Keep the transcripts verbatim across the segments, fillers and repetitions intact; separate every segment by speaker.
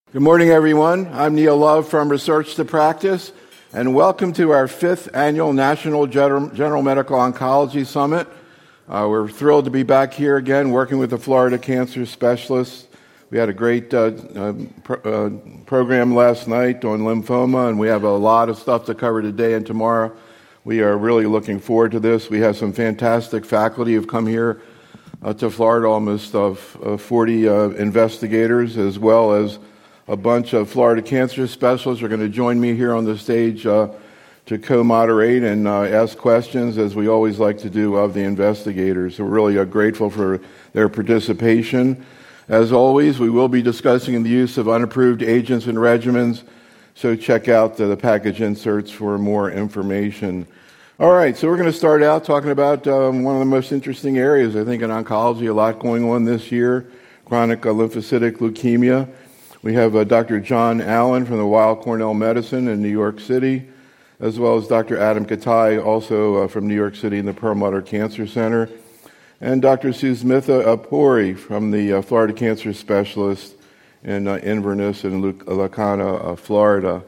Speaker 1: Good morning, everyone. I'm Neil Love from Research to Practice, and welcome to our fifth annual National General Medical Oncology Summit. Uh, we're thrilled to be back here again working with the Florida Cancer Specialists. We had a great uh, uh, pro- uh, program last night on lymphoma, and we have a lot of stuff to cover today and tomorrow. We are really looking forward to this. We have some fantastic faculty who've come here uh, to Florida, almost uh, forty uh, investigators, as well as a bunch of Florida Cancer Specialists are going to join me here on the stage uh, to co-moderate and uh, ask questions, as we always like to do, of the investigators. So we're really uh, grateful for their participation. As always, we will be discussing the use of unapproved agents and regimens, so check out the, the package inserts for more information. All right, so we're going to start out talking about um, one of the most interesting areas, I think, in oncology. A lot going on this year, chronic uh, lymphocytic leukemia. We have uh, Doctor John Allen from the Weill Cornell Medicine in New York City, as well as Doctor Adam Katai, also uh, from New York City in the Perlmutter Cancer Center, and Doctor Susmitha Puri from the uh, Florida Cancer Specialist in uh, Inverness and Lacana, uh, Florida.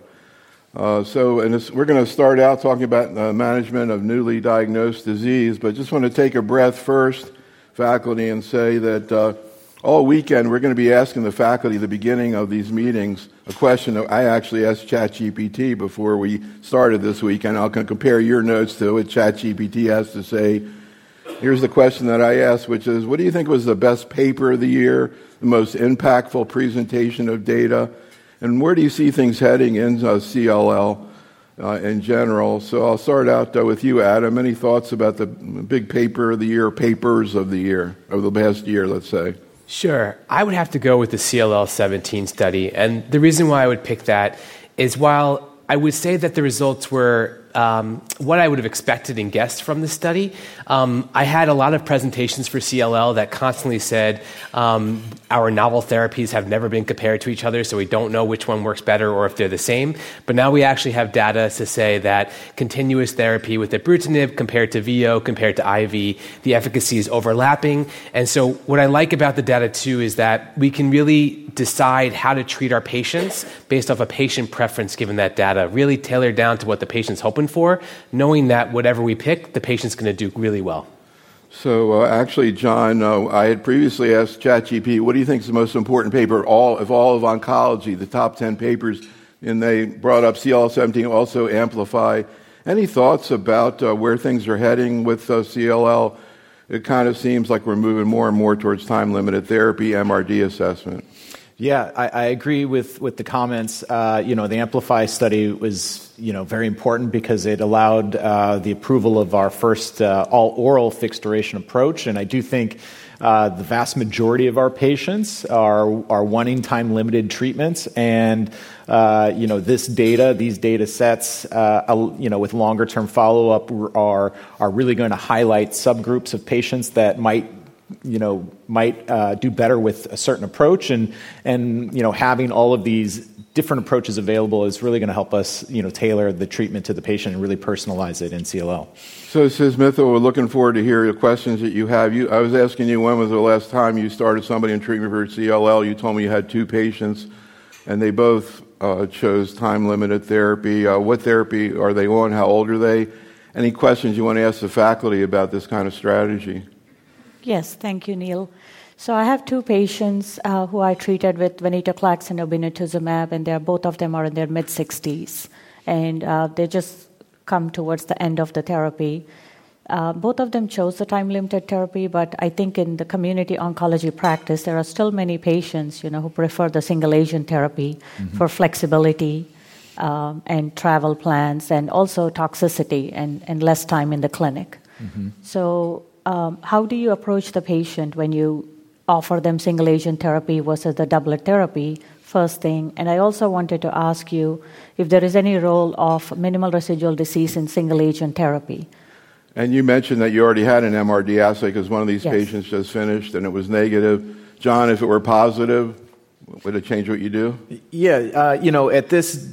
Speaker 1: Uh, so and this, we're going to start out talking about the management of newly diagnosed disease, but just want to take a breath first, faculty, and say that uh, all weekend, we're going to be asking the faculty at the beginning of these meetings a question that I actually asked ChatGPT before we started this weekend. I'll compare your notes to what ChatGPT has to say. Here's the question that I asked, which is, what do you think was the best paper of the year, the most impactful presentation of data, and where do you see things heading in uh, C L L uh, in general? So I'll start out uh, with you, Adam. Any thoughts about the big paper of the year, papers of the year, of the past year, let's say?
Speaker 2: Sure. I would have to go with the C L L seventeen study. And the reason why I would pick that is while I would say that the results were um, what I would have expected and guessed from the study, um, I had a lot of presentations for C L L that constantly said um, our novel therapies have never been compared to each other, so we don't know which one works better or if they're the same. But now we actually have data to say that continuous therapy with ibrutinib compared to V O, compared to I V, the efficacy is overlapping. And so what I like about the data, too, is that we can really decide how to treat our patients based off a patient preference given that data, really tailored down to what the patient's hoping for, knowing that whatever we pick, the patient's going to do really well.
Speaker 1: So uh, actually, John, uh, I had previously asked ChatGPT, what do you think is the most important paper all, of all of oncology, the top ten papers, and they brought up C L L seventeen, also Amplify. Any thoughts about uh, where things are heading with uh, C L L? It kind of seems like we're moving more and more towards time-limited therapy, M R D assessment.
Speaker 3: Yeah, I, I agree with, with the comments. Uh, you know, the Amplify study was, you know, very important because it allowed uh, the approval of our first uh, all-oral fixed-duration approach, and I do think uh, the vast majority of our patients are are wanting time-limited treatments, and uh, you know, this data, these data sets, uh, you know, with longer-term follow-up are are really going to highlight subgroups of patients that might. you know, might uh, do better with a certain approach, and and you know, having all of these different approaches available is really going to help us, you know, tailor the treatment to the patient and really personalize it in C L L.
Speaker 1: So, Susmitha, we're looking forward to hear the questions that you have. You, I was asking you, when was the last time you started somebody in treatment for C L L? You told me you had two patients, and they both uh, chose time-limited therapy. Uh, what therapy are they on? How old are they? Any questions you want to ask the faculty about this kind of strategy?
Speaker 4: Yes, thank you, Neil. So I have two patients uh, who I treated with venetoclax and obinutuzumab, and they're, both of them are in their mid-sixties, and uh, they just come towards the end of the therapy. Uh, both of them chose the time-limited therapy, but I think in the community oncology practice, there are still many patients, you know, who prefer the single-agent therapy mm-hmm. for flexibility um, and travel plans, and also toxicity and, and less time in the clinic. Mm-hmm. So. Um, how do you approach the patient when you offer them single-agent therapy versus the doublet therapy, first thing? And I also wanted to ask you if there is any role of minimal residual disease in single-agent therapy.
Speaker 1: And you mentioned that you already had an M R D assay because one of these
Speaker 4: yes.
Speaker 1: patients just finished and it was negative. John, if it were positive, would it change what you do?
Speaker 3: Yeah, uh, you know, at this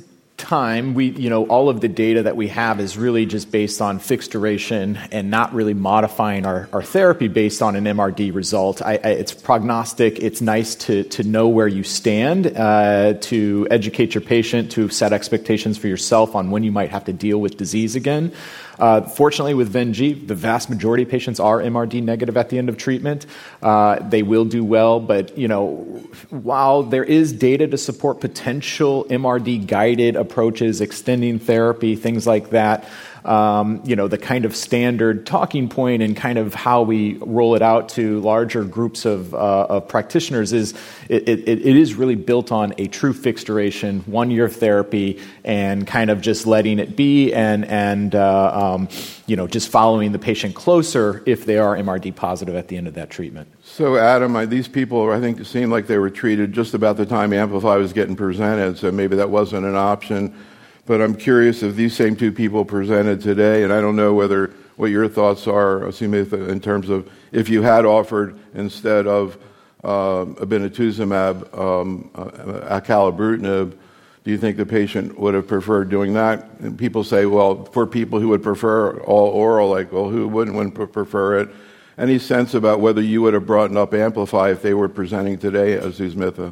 Speaker 3: time, we, you know, all of the data that we have is really just based on fixed duration and not really modifying our, our therapy based on an M R D result. I, I, it's prognostic. It's nice to, to know where you stand, uh, to educate your patient, to set expectations for yourself on when you might have to deal with disease again. Uh, fortunately, with Ven-G, the vast majority of patients are M R D negative at the end of treatment. Uh, they will do well, but you know, while there is data to support potential M R D-guided approaches, extending therapy, things like that, um, you know, the kind of standard talking point and kind of how we roll it out to larger groups of, uh, of practitioners is it, it, it is really built on a true fixed duration, one-year therapy, and kind of just letting it be and and uh, um, you know, just following the patient closer if they are M R D positive at the end of that treatment.
Speaker 1: So, Adam, I, these people, I think, seemed like they were treated just about the time Amplify was getting presented, so maybe that wasn't an option. But I'm curious if these same two people presented today, and I don't know whether what your thoughts are, in terms of if you had offered instead of uh, obinutuzumab, um, uh, acalabrutinib, do you think the patient would have preferred doing that? And people say, well, for people who would prefer all oral, like, well, who wouldn't, wouldn't prefer it? Any sense about whether you would have brought up Amplify if they were presenting today as Zmitha?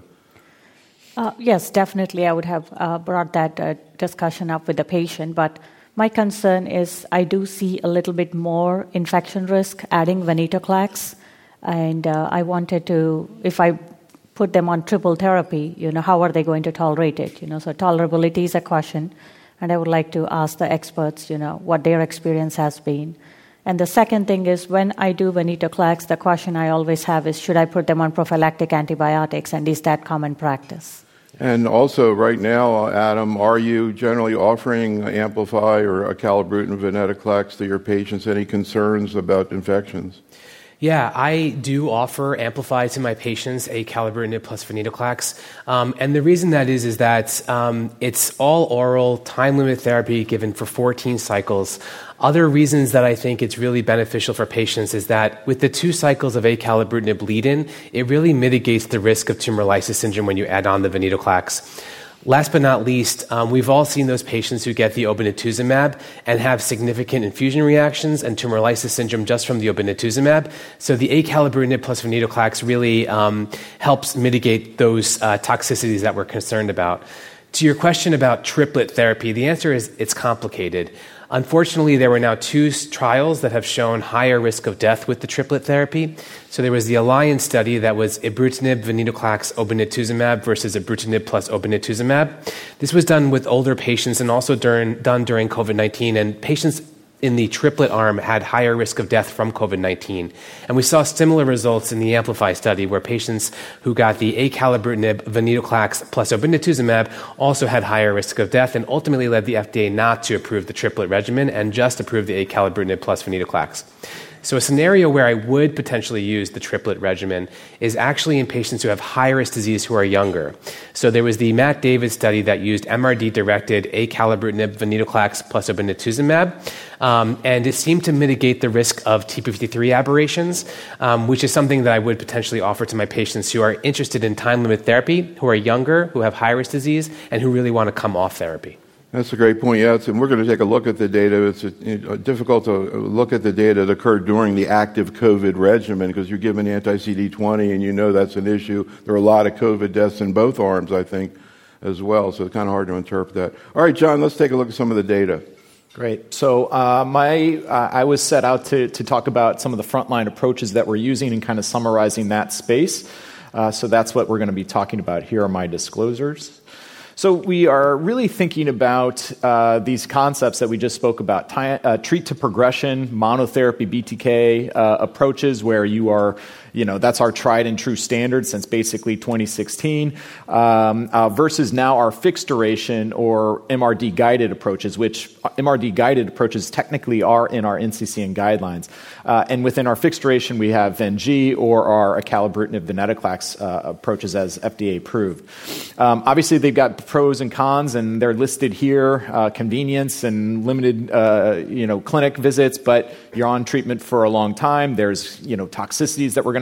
Speaker 4: Uh, yes, definitely I would have uh, brought that uh, discussion up with the patient, but my concern is I do see a little bit more infection risk adding venetoclax, and uh, I wanted to, if I put them on triple therapy, you know, how are they going to tolerate it? You know, so tolerability is a question, and I would like to ask the experts, you know, what their experience has been. And the second thing is when I do venetoclax, the question I always have is, should I put them on prophylactic antibiotics, and is that common practice?
Speaker 1: And also, right now, Adam, are you generally offering Amplify or acalabrutinib venetoclax to your patients? Any concerns about infections?
Speaker 2: Yeah, I do offer Amplify to my patients, acalabrutinib plus venetoclax. Um, and the reason that is is that um, it's all oral, time-limited therapy given for fourteen cycles. Other reasons that I think it's really beneficial for patients is that with the two cycles of acalabrutinib lead-in, it really mitigates the risk of tumor lysis syndrome when you add on the venetoclax. Last but not least, um, we've all seen those patients who get the obinutuzumab and have significant infusion reactions and tumor lysis syndrome just from the obinutuzumab. So the acalabrutinib plus venetoclax really um, helps mitigate those uh, toxicities that we're concerned about. To your question about triplet therapy, the answer is it's complicated. Unfortunately, there were now two trials that have shown higher risk of death with the triplet therapy. So there was the Alliance study that was ibrutinib, venetoclax, obinutuzumab versus ibrutinib plus obinutuzumab. This was done with older patients and also during, done during COVID nineteen, and patients in the triplet arm had higher risk of death from COVID nineteen. And we saw similar results in the Amplify study where patients who got the acalabrutinib, venetoclax plus obinutuzumab also had higher risk of death and ultimately led the F D A not to approve the triplet regimen and just approve the acalabrutinib plus venetoclax. So a scenario where I would potentially use the triplet regimen is actually in patients who have high-risk disease who are younger. So there was the Matt David study that used M R D-directed acalabrutinib, venetoclax plus obinutuzumab, um, and it seemed to mitigate the risk of T P fifty-three aberrations, um, which is something that I would potentially offer to my patients who are interested in time-limit therapy, who are younger, who have high-risk disease, and who really want to come off therapy.
Speaker 1: That's a great point, yes, and we're going to take a look at the data. It's uh, difficult to look at the data that occurred during the active COVID regimen because you're given anti C D twenty and you know that's an issue. There are a lot of COVID deaths in both arms, I think, as well, so it's kind of hard to interpret that. All right, John, let's take a look at some of the data.
Speaker 3: Great. So uh, my uh, I was set out to, to talk about some of the frontline approaches that we're using and kind of summarizing that space. Uh, so that's what we're going to be talking about. Here are my disclosures. So we are really thinking about uh, these concepts that we just spoke about, T- uh, treat to progression, monotherapy B T K uh, approaches where you are, you know, that's our tried and true standard since basically twenty sixteen, um, uh, versus now our fixed duration or M R D-guided approaches, which M R D-guided approaches technically are in our N C C N guidelines. Uh, and within our fixed duration, we have Ven-G or our acalabrutinib venetoclax uh, approaches as F D A approved. Um, obviously, they've got pros and cons, and they're listed here, uh, convenience and limited, uh, you know, clinic visits, but you're on treatment for a long time. There's, you know, toxicities that we're going to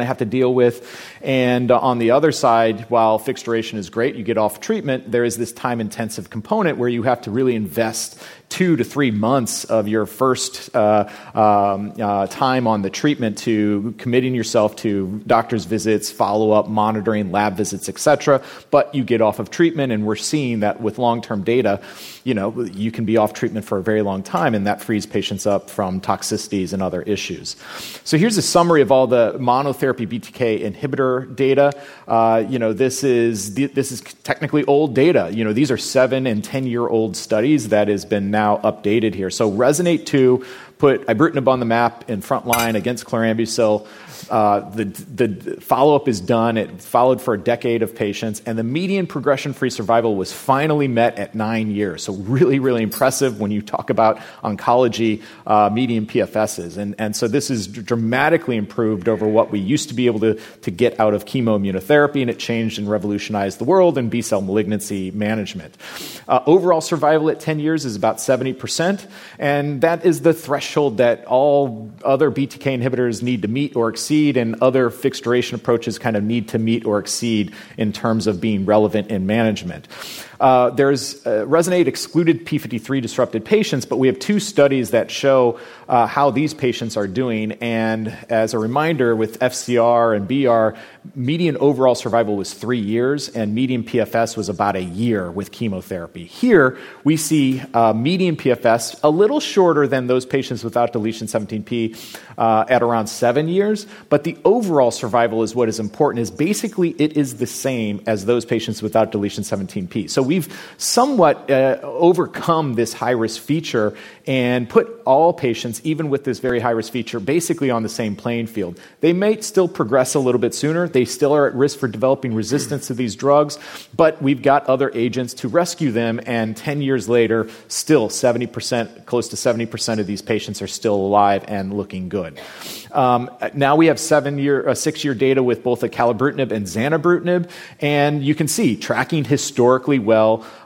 Speaker 3: to have to deal with. And uh, on the other side, while fixed duration is great, you get off treatment, there is this time-intensive component where you have to really invest two to three months of your first uh, um, uh, time on the treatment to committing yourself to doctor's visits, follow-up, monitoring, lab visits, et cetera. But you get off of treatment, and we're seeing that with long-term data, you know, you can be off treatment for a very long time, and that frees patients up from toxicities and other issues. So here's a summary of all the monotherapy B T K inhibitor data. Uh, you know, this is this is technically old data. You know, these are seven and ten year old studies that has been now updated here. So RESONATE two put ibrutinib on the map in front line against chlorambucil. Uh, the the follow-up is done. It followed for a decade of patients, and the median progression-free survival was finally met at nine years. So really, really impressive when you talk about oncology uh, median P F S's. And, and so this is dramatically improved over what we used to be able to, to get out of chemoimmunotherapy, and it changed and revolutionized the world in B-cell malignancy management. Uh, overall survival at ten years is about seventy percent, and that is the threshold that all other B T K inhibitors need to meet or exceed, and other fixed duration approaches kind of need to meet or exceed in terms of being relevant in management. Uh, there's uh, RESONATE excluded p fifty-three disrupted patients, but we have two studies that show uh, how these patients are doing. And as a reminder, with F C R and B R, median overall survival was three years, and median P F S was about a year with chemotherapy. Here, we see uh, median P F S a little shorter than those patients without deletion seventeen p uh, at around seven years, but the overall survival is what is important, is basically it is the same as those patients without deletion seventeen p. So we've somewhat uh, overcome this high-risk feature and put all patients, even with this very high-risk feature, basically on the same playing field. They may still progress a little bit sooner. They still are at risk for developing resistance to these drugs, but we've got other agents to rescue them, and ten years later, still seventy percent, close to seventy percent of these patients are still alive and looking good. Um, now we have seven-year, uh, six-year data with both acalabrutinib and zanubrutinib, and you can see tracking historically well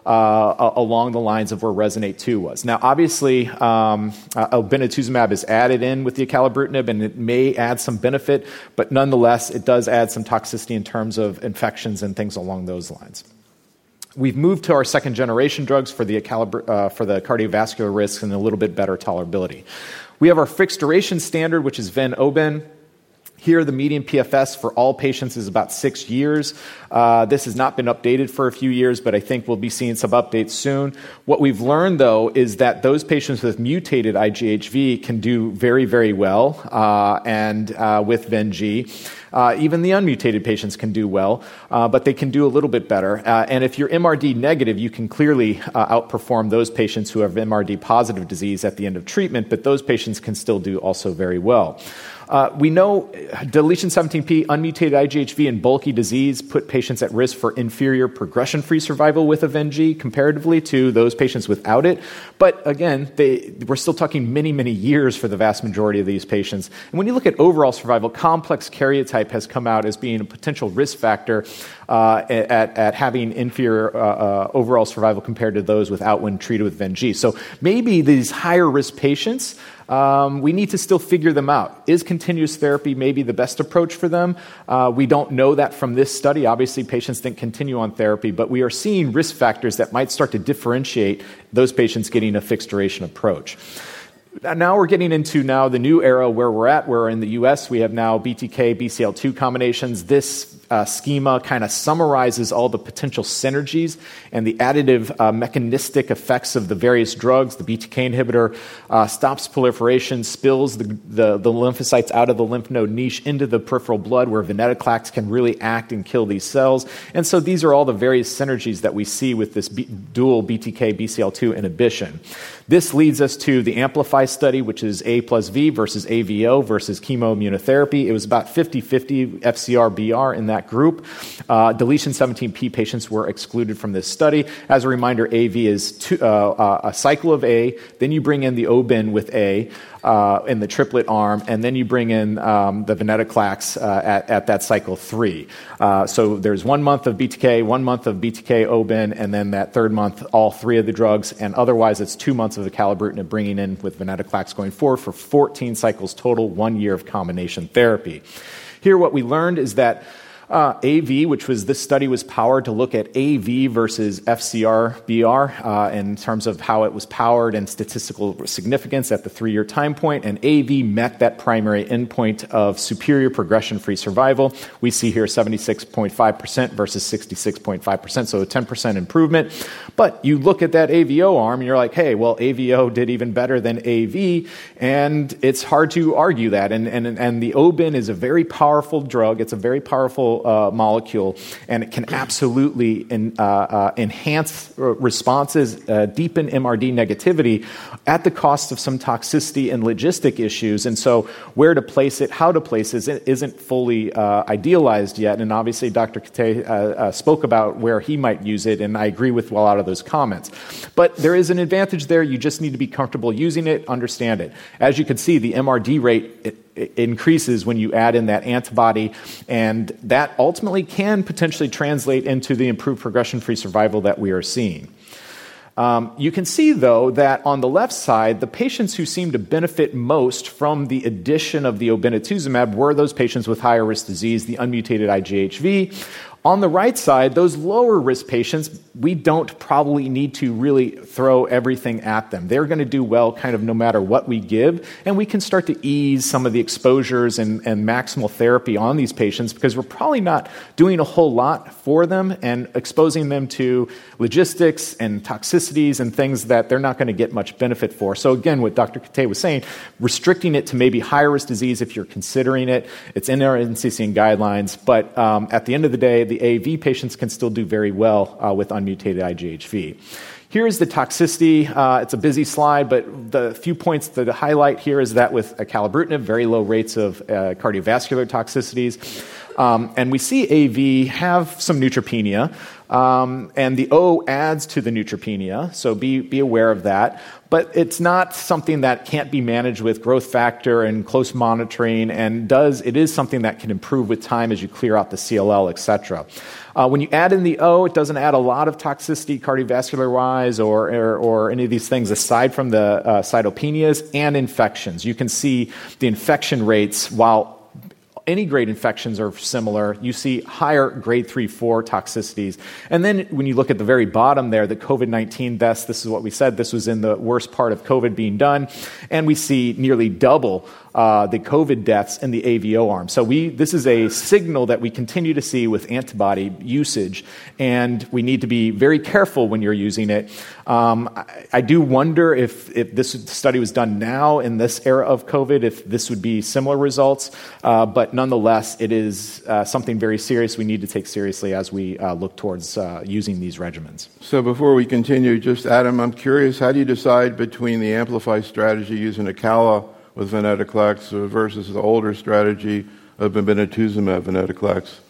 Speaker 3: uh, along the lines of where RESONATE two was. Now, obviously, um, uh, obinutuzumab is added in with the acalabrutinib, and it may add some benefit, but nonetheless, it does add some toxicity in terms of infections and things along those lines. We've moved to our second-generation drugs for the, acalabr- uh, for the cardiovascular risks and a little bit better tolerability. We have our fixed-duration standard, which is ven-oben. Here, the median P F S for all patients is about six years. Uh, this has not been updated for a few years, but I think we'll be seeing some updates soon. What we've learned, though, is that those patients with mutated I G H V can do very, very well, uh, and uh, with Ven-G. Uh, even the unmutated patients can do well, uh, but they can do a little bit better. Uh, and if you're M R D negative, you can clearly uh, outperform those patients who have M R D positive disease at the end of treatment, but those patients can still do also very well. Uh, we know deletion seventeen p, unmutated I G H V, and bulky disease put patients at risk for inferior progression-free survival with a Ven-G comparatively to those patients without it. But again, they, we're still talking many, many years for the vast majority of these patients. And when you look at overall survival, complex karyotype has come out as being a potential risk factor uh, at, at having inferior uh, uh, overall survival compared to those without when treated with Ven-G. So maybe these higher-risk patients, Um, we need to still figure them out. Is continuous therapy maybe the best approach for them? Uh, we don't know that from this study. Obviously, patients didn't continue on therapy, but we are seeing risk factors that might start to differentiate those patients getting a fixed duration approach. Now we're getting into now the new era where we're at, where in the U S we have now B T K, B C L two combinations. This uh, schema kind of summarizes all the potential synergies and the additive uh, mechanistic effects of the various drugs. The B T K inhibitor uh, stops proliferation, spills the, the, the lymphocytes out of the lymph node niche into the peripheral blood, where venetoclax can really act and kill these cells. And so these are all the various synergies that we see with this B- dual B T K, B C L two inhibition. This leads us to the AMPLIFY study, which is A plus V versus A V O versus chemoimmunotherapy. It was about fifty-fifty F C R B R in that group. Uh, deletion seventeen p patients were excluded from this study. As a reminder, A V is two, uh, a cycle of A, then you bring in the Oben with A uh, in the triplet arm, and then you bring in um, the venetoclax uh, at, at that cycle three. Uh, so there's one month of B T K, one month of B T K Oben, and then that third month, all three of the drugs, and otherwise it's two months of acalabrutinib bringing in with venetoclax going forward for fourteen cycles total, one year of combination therapy. Here what we learned is that Uh, A V, which was this study was powered to look at A V versus F C R B R uh, in terms of how it was powered and statistical significance at the three-year time point, and A V met that primary endpoint of superior progression-free survival. We see here seventy-six point five percent versus sixty-six point five percent, so a ten percent improvement. But you look at that A V O arm, and you're like, hey, well, A V O did even better than A V, and it's hard to argue that. And, and, and the O B I N is a very powerful drug. It's a very powerful Uh, molecule, and it can absolutely in, uh, uh, enhance responses, uh, deepen M R D negativity at the cost of some toxicity and logistic issues. And so where to place it, how to place it, isn't fully uh, idealized yet. And obviously Doctor Kate uh, uh, spoke about where he might use it, and I agree with a lot of those comments. But there is an advantage there. You just need to be comfortable using it, understand it. As you can see, the M R D rate it, it increases when you add in that antibody, and that ultimately can potentially translate into the improved progression-free survival that we are seeing. Um, you can see, though, that on the left side, the patients who seem to benefit most from the addition of the obinutuzumab were those patients with higher risk disease, the unmutated I G H V. On the right side, those lower risk patients, we don't probably need to really throw everything at them. They're going to do well kind of no matter what we give, and we can start to ease some of the exposures and, and maximal therapy on these patients because we're probably not doing a whole lot for them and exposing them to logistics and toxicities and things that they're not going to get much benefit for. So again, what Doctor Kate was saying, restricting it to maybe higher risk disease if you're considering it. It's in our N C C N guidelines, but um, at the end of the day, the A V patients can still do very well uh, with unmutated I G H V. Here's the toxicity. Uh, it's a busy slide, but the few points to highlight here is that with acalabrutinib, very low rates of uh, cardiovascular toxicities. Um, and we see A V have some neutropenia, um, and the O adds to the neutropenia, so be, be aware of that. But it's not something that can't be managed with growth factor and close monitoring, and does it is something that can improve with time as you clear out the C L L, et cetera. Uh, when you add in the O, it doesn't add a lot of toxicity cardiovascular-wise or, or, or any of these things aside from the uh, cytopenias and infections. You can see the infection rates, while any grade infections are similar, you see higher grade three, four toxicities. And then when you look at the very bottom there, the COVID nineteen deaths, this is what we said, this was in the worst part of COVID being done, and we see nearly double uh, the COVID deaths in the A V O arm. So we this is a signal that we continue to see with antibody usage, and we need to be very careful when you're using it. Um, I, I do wonder if, if this study was done now in this era of COVID, if this would be similar results, uh, but nonetheless, it is uh, something very serious we need to take seriously as we uh, look towards uh, using these regimens.
Speaker 1: So before we continue, just Adam, I'm curious, how do you decide between the Amplify strategy using Acala with venetoclax versus the older strategy of obinutuzumab venetoclax?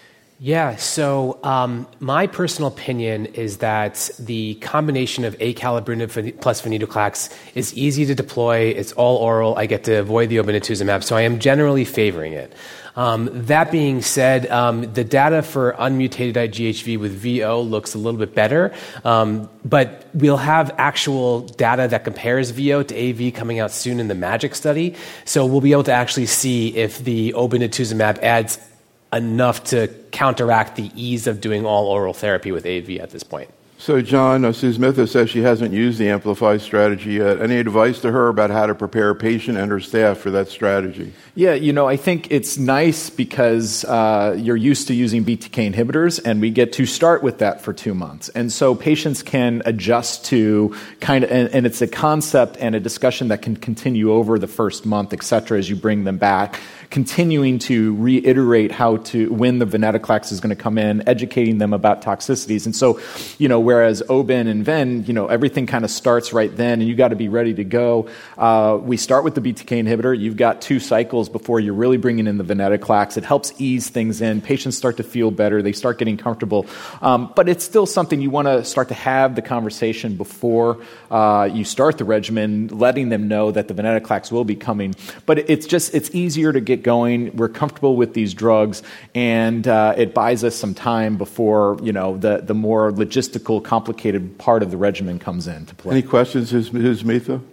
Speaker 2: Yeah, so um, my personal opinion is that the combination of acalabrutinib plus venetoclax is easy to deploy. It's all oral. I get to avoid the obinutuzumab, so I am generally favoring it. Um, that being said, um, the data for unmutated I G H V with V O looks a little bit better, um, but we'll have actual data that compares V O to A V coming out soon in the MAGIC study, so we'll be able to actually see if the obinutuzumab adds enough to counteract the ease of doing all oral therapy with A V at this point.
Speaker 1: So, John, uh, Susmitha says she hasn't used the Amplify strategy yet. Any advice to her about how to prepare a patient and her staff for that strategy?
Speaker 3: Yeah, you know, I think it's nice because uh, you're used to using B T K inhibitors, and we get to start with that for two months. And so patients can adjust to kind of, and, and it's a concept and a discussion that can continue over the first month, et cetera, as you bring them back, continuing to reiterate how to, when the venetoclax is going to come in, educating them about toxicities. And so, you know, whereas O B I N and Ven, you know, everything kind of starts right then, and you got to be ready to go. Uh, we start with the B T K inhibitor. You've got two cycles before you're really bringing in the venetoclax. It helps ease things in. Patients start to feel better. They start getting comfortable. Um, but it's still something you want to start to have the conversation before uh, you start the regimen, letting them know that the venetoclax will be coming. But it's just, it's easier to get going. We're comfortable with these drugs, and uh, it buys us some time before, you know, the, the more logistical, complicated part of the regimen comes into play.
Speaker 1: Any questions, Susmitha?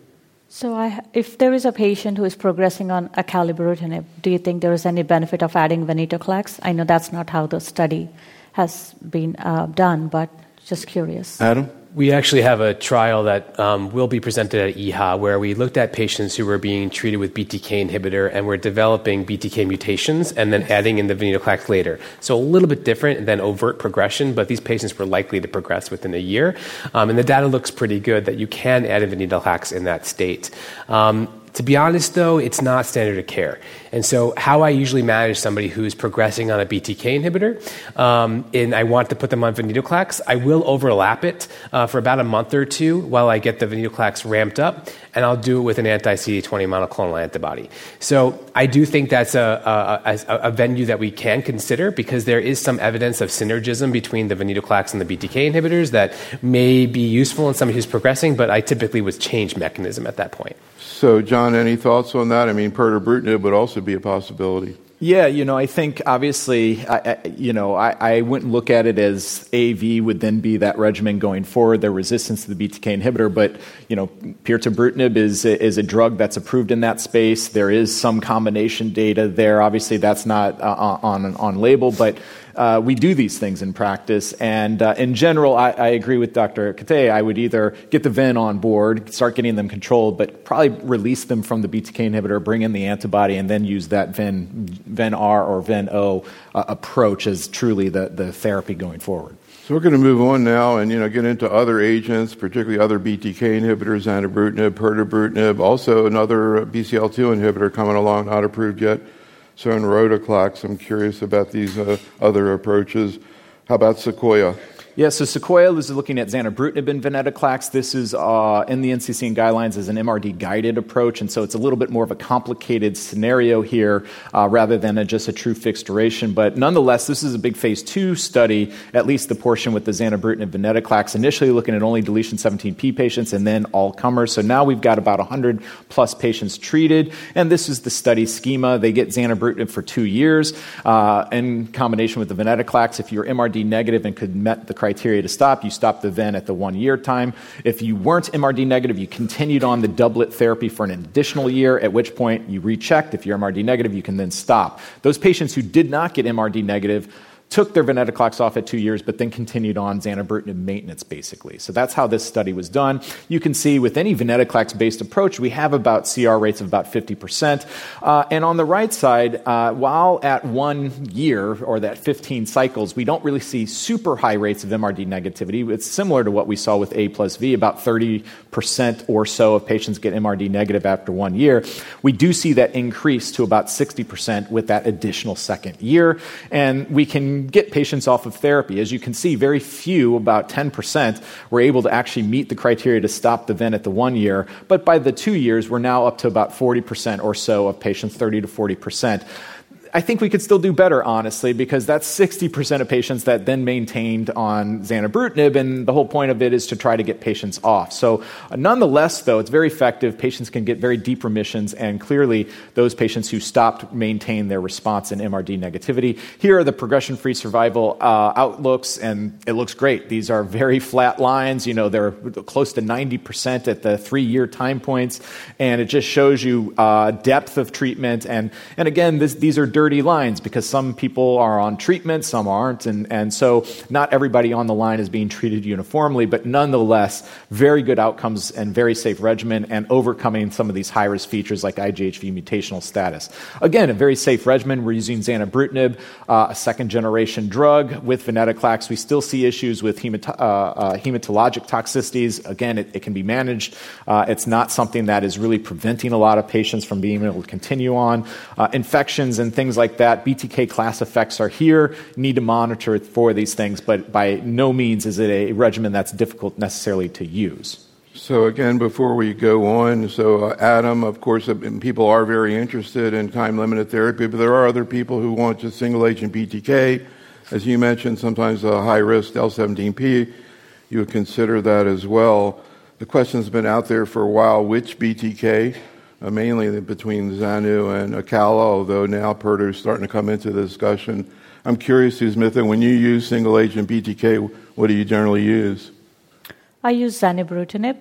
Speaker 4: So I, if there is a patient who is progressing on acalabrutinib, do you think there is any benefit of adding venetoclax? I know that's not how the study has been uh, done, but just curious.
Speaker 1: Adam?
Speaker 2: We actually have a trial that um, will be presented at E H A where we looked at patients who were being treated with B T K inhibitor and were developing B T K mutations and then adding in the venetoclax later. So a little bit different than overt progression, but these patients were likely to progress within a year. Um, and the data looks pretty good that you can add in venetoclax in that state. Um, To be honest, though, it's not standard of care. And so how I usually manage somebody who's progressing on a B T K inhibitor, um, and I want to put them on venetoclax, I will overlap it uh, for about a month or two while I get the venetoclax ramped up, and I'll do it with an anti-C D twenty monoclonal antibody. So I do think that's a, a, a, a venue that we can consider because there is some evidence of synergism between the venetoclax and the B T K inhibitors that may be useful in somebody who's progressing, but I typically would change mechanism at that point.
Speaker 1: So, John, any thoughts on that? I mean, pirtobrutinib would also be a possibility.
Speaker 3: Yeah, you know, I think obviously, I, I, you know, I, I wouldn't look at it as A V would then be that regimen going forward, their resistance to the B T K inhibitor. But, you know, pirtobrutinib is, is a drug that's approved in that space. There is some combination data there. Obviously, that's not uh, on, on label, but Uh, we do these things in practice, and uh, in general, I, I agree with Doctor Kate. I would either get the ven on board, start getting them controlled, but probably release them from the B T K inhibitor, bring in the antibody, and then use that ven, ven-R or ven-O uh, approach as truly the, the therapy going forward.
Speaker 1: So we're going to move on now and, you know, get into other agents, particularly other B T K inhibitors, zanubrutinib, pirtobrutinib, also another B C L two inhibitor coming along, not approved yet. So in sonrotoclax, I'm curious about these uh, other approaches. How about Sequoia?
Speaker 3: Yeah, so Sequoia is looking at zanubrutinib and venetoclax. This is uh, in the N C C N guidelines as an M R D-guided approach, and so it's a little bit more of a complicated scenario here uh, rather than a, just a true fixed duration. But nonetheless, this is a big phase two study, at least the portion with the zanubrutinib venetoclax, initially looking at only deletion seventeen p patients and then all comers. So now we've got about one hundred plus patients treated, and this is the study schema. They get zanubrutinib for two years uh, in combination with the venetoclax. If you're M R D negative and could met the criteria criteria to stop. You stopped the ven at the one-year time. If you weren't M R D negative, you continued on the doublet therapy for an additional year, at which point you rechecked. If you're M R D negative, you can then stop. Those patients who did not get M R D negative took their venetoclax off at two years, but then continued on zanubrutinib maintenance, basically. So that's how this study was done. You can see with any venetoclax-based approach, we have about C R rates of about fifty percent. Uh, and on the right side, uh, while at one year, or that fifteen cycles, we don't really see super high rates of M R D negativity. It's similar to what we saw with A plus V, about thirty percent or so of patients get M R D negative after one year. We do see that increase to about sixty percent with that additional second year, and we can get patients off of therapy. As you can see, very few, about ten percent, were able to actually meet the criteria to stop the ven at the one year. But by the two years, we're now up to about forty percent or so of patients, thirty to forty percent. I think we could still do better, honestly, because that's sixty percent of patients that then maintained on zanubrutinib, and the whole point of it is to try to get patients off. So uh, nonetheless, though, it's very effective. Patients can get very deep remissions, and clearly those patients who stopped maintain their response in M R D negativity. Here are the progression-free survival uh, outlooks, and it looks great. These are very flat lines. You know, they're close to ninety percent at the three-year time points, and it just shows you uh, depth of treatment. And, and again, this, these are dirty lines because some people are on treatment, some aren't, and, and so not everybody on the line is being treated uniformly, but nonetheless, very good outcomes and very safe regimen and overcoming some of these high-risk features like I G H V mutational status. Again, a very safe regimen. We're using zanubrutinib, uh, a second-generation drug with venetoclax. We still see issues with hemat- uh, uh, hematologic toxicities. Again, it, it can be managed. Uh, it's not something that is really preventing a lot of patients from being able to continue on. Uh, infections and things like that, B T K class effects are here. You need to monitor for these things, but by no means is it a regimen that's difficult necessarily to use.
Speaker 1: So again, before we go on, so uh, Adam, of course, uh, people are very interested in time-limited therapy, but there are other people who want just single-agent B T K. As you mentioned, sometimes a high-risk L seventeen P, you would consider that as well. The question's been out there for a while, which B T K? Uh, mainly between Zanu and Acala, although now Pirto is starting to come into the discussion. I'm curious, Susmitha, when you use single-agent B T K, what do you generally use?
Speaker 4: I use zanubrutinib.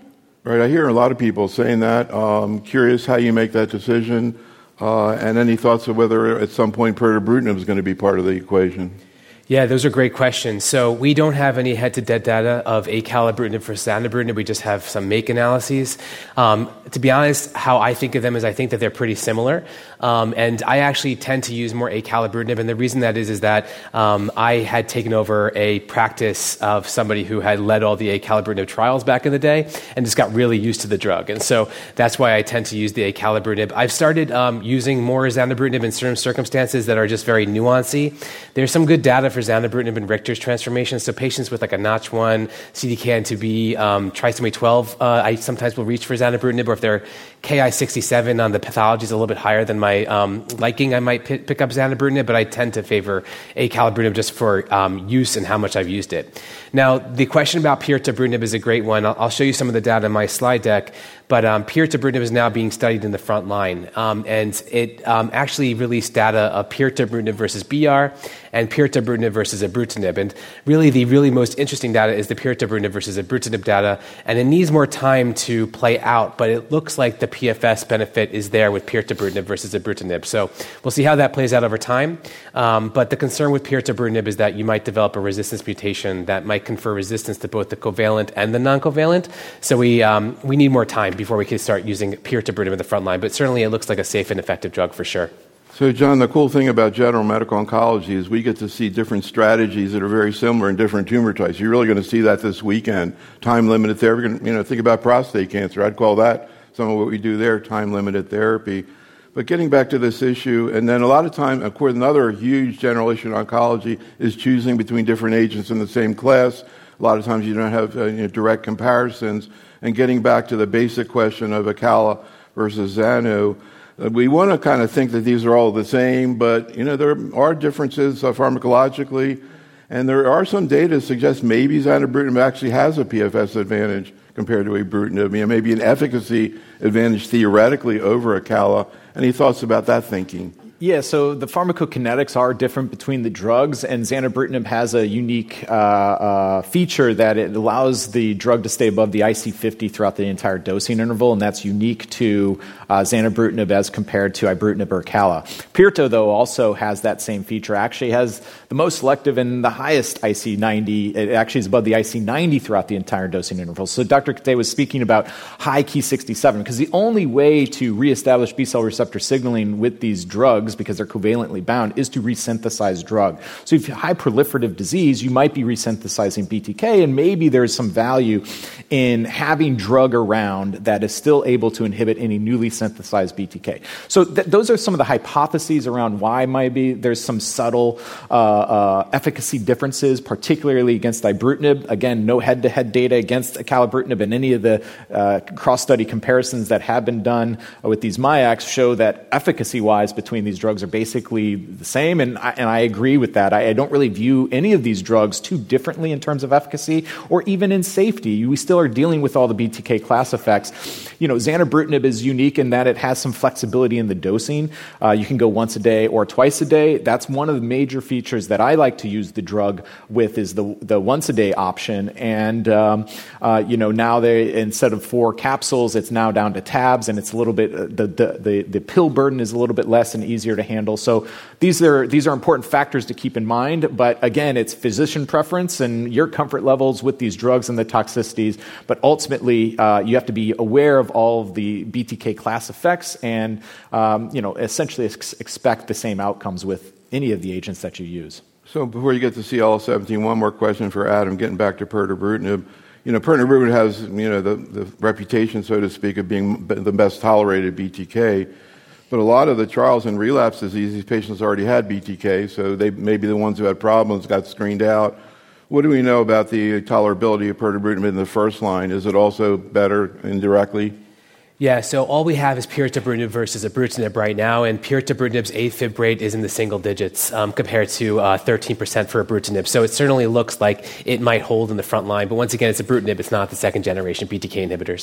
Speaker 1: Right, I hear a lot of people saying that. Um, curious how you make that decision, uh, and any thoughts of whether at some point pirtobrutinib is going to be part of the equation?
Speaker 2: Yeah, those are great questions. So we don't have any head-to-head data of acalabrutinib versus zanubrutinib. We just have some make analyses. Um, to be honest, how I think of them is I think that they're pretty similar. Um, and I actually tend to use more acalabrutinib. And the reason that is is that um, I had taken over a practice of somebody who had led all the acalabrutinib trials back in the day and just got really used to the drug. And so that's why I tend to use the acalabrutinib. I've started um, using more zanubrutinib in certain circumstances that are just very nuancy. There's some good data for zanubrutinib and Richter's transformation. So patients with like a Notch one, C D K N two B, um, trisomy twelve, uh, I sometimes will reach for zanubrutinib, or if they're K I sixty-seven on the pathology is a little bit higher than my um, liking, I might p- pick up zanubrutinib, but I tend to favor acalabrutinib just for um, use and how much I've used it. Now, the question about pirtobrutinib is a great one. I'll, I'll show you some of the data in my slide deck, but um, pirtobrutinib is now being studied in the front line, um, and it um, actually released data of pirtobrutinib versus B R and pirtobrutinib versus ibrutinib. And really, the really most interesting data is the pirtobrutinib versus ibrutinib data, and it needs more time to play out, but it looks like the P F S benefit is there with pirtobrutinib versus ibrutinib. So we'll see how that plays out over time. Um, but the concern with pirtobrutinib is that you might develop a resistance mutation that might confer resistance to both the covalent and the non-covalent. So we um, we need more time before we can start using pirtobrutinib in the front line. But certainly it looks like a safe and effective drug for sure.
Speaker 1: So, John, the cool thing about general medical oncology is we get to see different strategies that are very similar in different tumor types. You're really going to see that this weekend. Time-limited therapy. We're going to, you know, think about prostate cancer. I'd call that some of what we do there, time-limited therapy. But getting back to this issue, and then a lot of time, of course, another huge general issue in oncology is choosing between different agents in the same class. A lot of times you don't have uh, you know, direct comparisons. And getting back to the basic question of acala versus zanu, uh, we want to kind of think that these are all the same, but you know there are differences uh, pharmacologically, and there are some data that suggest maybe zanubrutinib actually has a P F S advantage compared to ibrutinib, you know, maybe an efficacy advantage theoretically over acala. Any thoughts about that thinking?
Speaker 3: Yeah, so the pharmacokinetics are different between the drugs, and zanubrutinib has a unique uh, uh, feature that it allows the drug to stay above the I C fifty throughout the entire dosing interval, and that's unique to uh, zanubrutinib as compared to ibrutinib or acala. Pirto, though, also has that same feature. Actually has the most selective and the highest I C ninety. It actually is above the I C ninety throughout the entire dosing interval. So Doctor Kate was speaking about high Ki sixty-seven, because the only way to reestablish B-cell receptor signaling with these drugs, because they're covalently bound, is to resynthesize drug. So if you have high proliferative disease, you might be resynthesizing B T K, and maybe there's some value in having drug around that is still able to inhibit any newly synthesized B T K. So th- those are some of the hypotheses around why maybe there's some subtle uh, uh, efficacy differences, particularly against ibrutinib. Again, no head-to-head data against acalabrutinib, and any of the uh, cross-study comparisons that have been done with these M I A Cs show that efficacy-wise between these drugs are basically the same, and I, and I agree with that. I, I don't really view any of these drugs too differently in terms of efficacy or even in safety. We still are dealing with all the B T K class effects. You know, zanubrutinib is unique in that it has some flexibility in the dosing. Uh, you can go once a day or twice a day. That's one of the major features that I like to use the drug with, is the the once a day option. And um, uh, you know, now they, instead of four capsules, it's now down to tabs, and it's a little bit uh, the, the the the pill burden is a little bit less and easier to handle. So these are these are important factors to keep in mind. But again, it's physician preference and your comfort levels with these drugs and the toxicities. But ultimately, uh, you have to be aware of all of the B T K class effects, and um, you know, essentially ex- expect the same outcomes with any of the agents that you use.
Speaker 1: So before you get to C L L seventeen, one more question for Adam. Getting back to pirtobrutinib. You know, pirtobrutinib has, you know, the, the reputation, so to speak, of being the best tolerated B T K. But a lot of the trials in relapse disease, these patients already had B T K, so they maybe the ones who had problems got screened out. What do we know about the tolerability of pirtobrutinib in the first line? Is it also better indirectly?
Speaker 2: Yeah, so all we have is pirtobrutinib versus ibrutinib right now, and pirtobrutinib's A Fib rate is in the single digits um, compared to uh, thirteen percent for ibrutinib. So it certainly looks like it might hold in the front line, but once again, it's ibrutinib, it's not the second generation B T K inhibitors.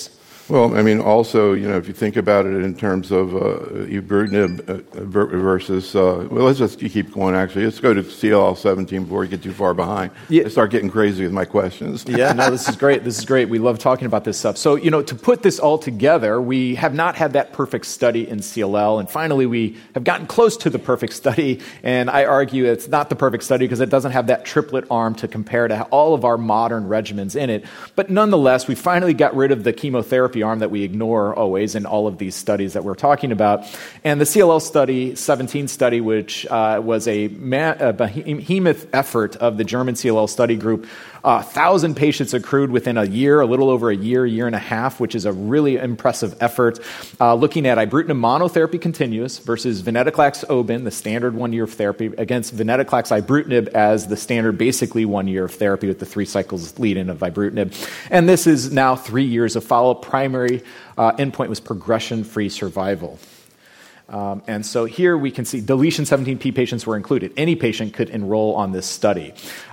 Speaker 1: Well, I mean, also, you know, if you think about it in terms of uh, ibrutinib uh, versus, uh, well, let's just keep going, actually. Let's go to C L L seventeen before we get too far behind. Yeah. I start getting crazy with my questions.
Speaker 3: Yeah, no, this is great. This is great. We love talking about this stuff. So, you know, to put this all together, we have not had that perfect study in C L L, and finally we have gotten close to the perfect study, and I argue it's not the perfect study because it doesn't have that triplet arm to compare to all of our modern regimens in it. But nonetheless, we finally got rid of the chemotherapy arm that we ignore always in all of these studies that we're talking about. And the C L L study, seventeen study, which uh, was a, ma- a behemoth effort of the German C L L study group, Uh, one thousand patients accrued within a year, a little over a year, year and a half, which is a really impressive effort. Uh, looking at ibrutinib monotherapy continuous versus venetoclax-Oben, the standard one year of therapy, against venetoclax-ibrutinib as the standard basically one year of therapy with the three cycles lead-in of ibrutinib. And this is now three years of follow-up. Primary uh, endpoint was progression-free survival. Um, and so here we can see deletion seventeen p patients were included. Any patient could enroll on this study.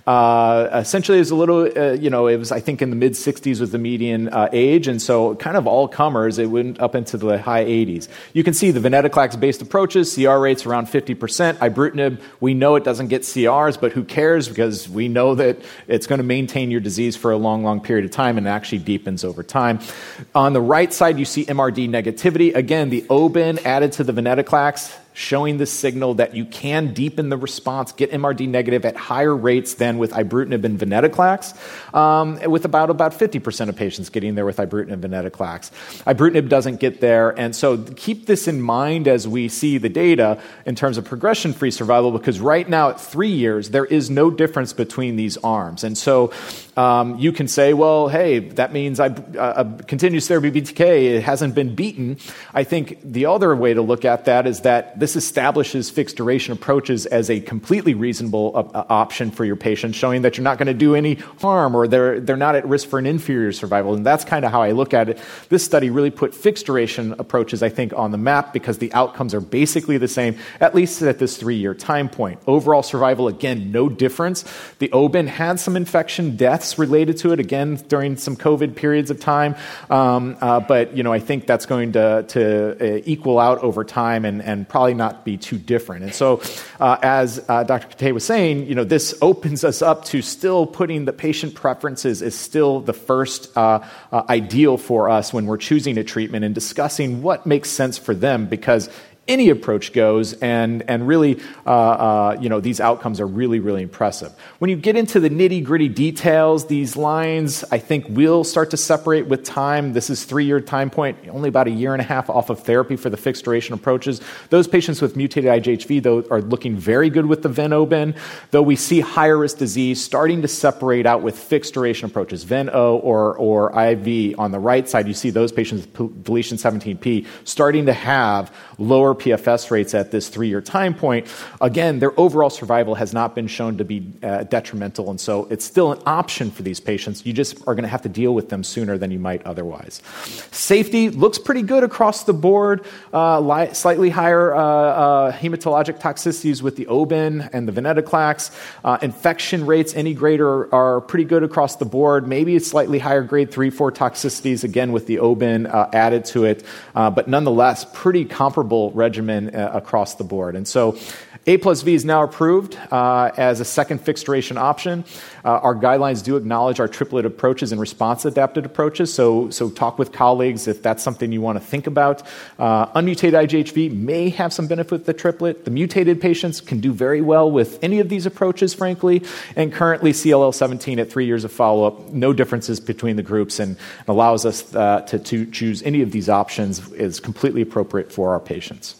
Speaker 3: Uh, essentially, it was a little, uh, you know, it was, I think, in the mid-sixties was the median uh, age, and so kind of all comers, it went up into the high eighties. You can see the venetoclax-based approaches, C R rates around fifty percent. Ibrutinib, we know it doesn't get C Rs, but who cares, because we know that it's going to maintain your disease for a long, long period of time and actually deepens over time. On the right side, you see M R D negativity. Again, the Oben added to the venetoclax, showing the signal that you can deepen the response, get M R D negative at higher rates than with ibrutinib and venetoclax, um, with about, about fifty percent of patients getting there with ibrutinib and venetoclax. Ibrutinib doesn't get there, and so keep this in mind as we see the data in terms of progression-free survival, because right now at three years, there is no difference between these arms. And so um, you can say, well, hey, that means I, uh, continuous therapy B T K, it hasn't been beaten. I think the other way to look at that is that this establishes fixed duration approaches as a completely reasonable uh, option for your patients, showing that you're not going to do any harm or they're they're not at risk for an inferior survival. And that's kind of how I look at it. This study really put fixed duration approaches, I think, on the map because the outcomes are basically the same, at least at this three-year time point. Overall survival, again, no difference. The Oben had some infection deaths related to it, again, during some COVID periods of time. Um, uh, but, you know, I think that's going to, to uh, equal out over time and, and probably not be too different. And so, uh, as uh, Doctor Kate was saying, you know, this opens us up to still putting the patient preferences as still the first uh, uh, ideal for us when we're choosing a treatment and discussing what makes sense for them, because any approach goes, and and really, uh, uh, you know, these outcomes are really, really impressive. When you get into the nitty-gritty details, these lines, I think, will start to separate with time. This is three-year time point, only about a year and a half off of therapy for the fixed duration approaches. Those patients with mutated I G H V, though, are looking very good with the Ven-Oben, though we see higher risk disease starting to separate out with fixed duration approaches, Ven-O or, or I V. On the right side, you see those patients with deletion seventeen p starting to have lower P F S rates at this three-year time point. Again, their overall survival has not been shown to be uh, detrimental, and so it's still an option for these patients. You just are going to have to deal with them sooner than you might otherwise. Safety looks pretty good across the board. Uh, li- slightly higher uh, uh, hematologic toxicities with the Oben and the venetoclax. Uh, infection rates, any grade, are, are pretty good across the board. Maybe it's slightly higher grade three, four toxicities, again, with the Oben uh, added to it. Uh, but nonetheless, pretty comparable regimen uh, across the board. And so A plus V is now approved uh, as a second fixed duration option. Uh, our guidelines do acknowledge our triplet approaches and response-adapted approaches, so, so talk with colleagues if that's something you want to think about. Uh, unmutated I G H V may have some benefit with the triplet. The mutated patients can do very well with any of these approaches, frankly, and currently C L L seventeen at three years of follow-up, no differences between the groups, and allows us uh, to, to choose any of these options is completely appropriate for our patients.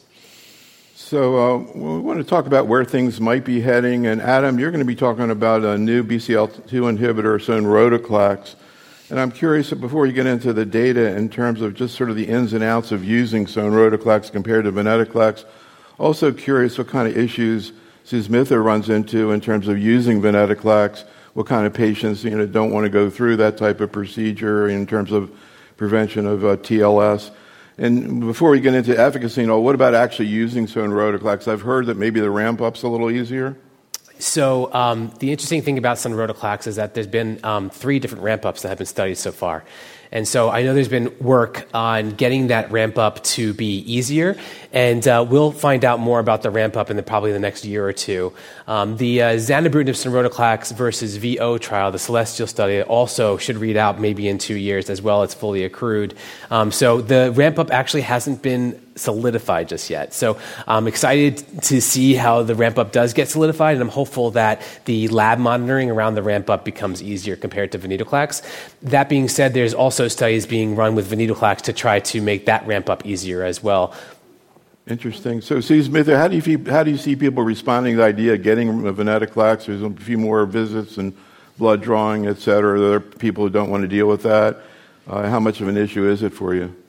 Speaker 1: So uh, we want to talk about where things might be heading. And Adam, you're going to be talking about a new B C L two inhibitor, sonrotoclax. And I'm curious, before you get into the data, in terms of just sort of the ins and outs of using sonrotoclax compared to venetoclax. Also curious what kind of issues Susmitha runs into in terms of using venetoclax. What kind of patients, you know, don't want to go through that type of procedure in terms of prevention of uh, T L S. And before we get into efficacy and all, what about actually using sonrotoclax? I've heard that maybe the ramp-up's a little easier.
Speaker 2: So um, the interesting thing about sonrotoclax is that there's been um, three different ramp-ups that have been studied so far. And so I know there's been work on getting that ramp up to be easier, and uh, we'll find out more about the ramp up in the, probably the next year or two. Um, the uh, zanubrutinib sonrotoclax versus V O trial, the Celestial study, also should read out maybe in two years as well. It's fully accrued. Um, so the ramp up actually hasn't been solidified just yet. So I'm excited to see how the ramp up does get solidified, and I'm hopeful that the lab monitoring around the ramp up becomes easier compared to venetoclax. That being said, there's also studies being run with venetoclax to try to make that ramp up easier as well.
Speaker 1: Interesting. So, Steve Smith, how do you feel, how do you see people responding to the idea of getting venetoclax? There's a few more visits and blood drawing, et cetera. There are people who don't want to deal with that. Uh, how much of an issue is it for you?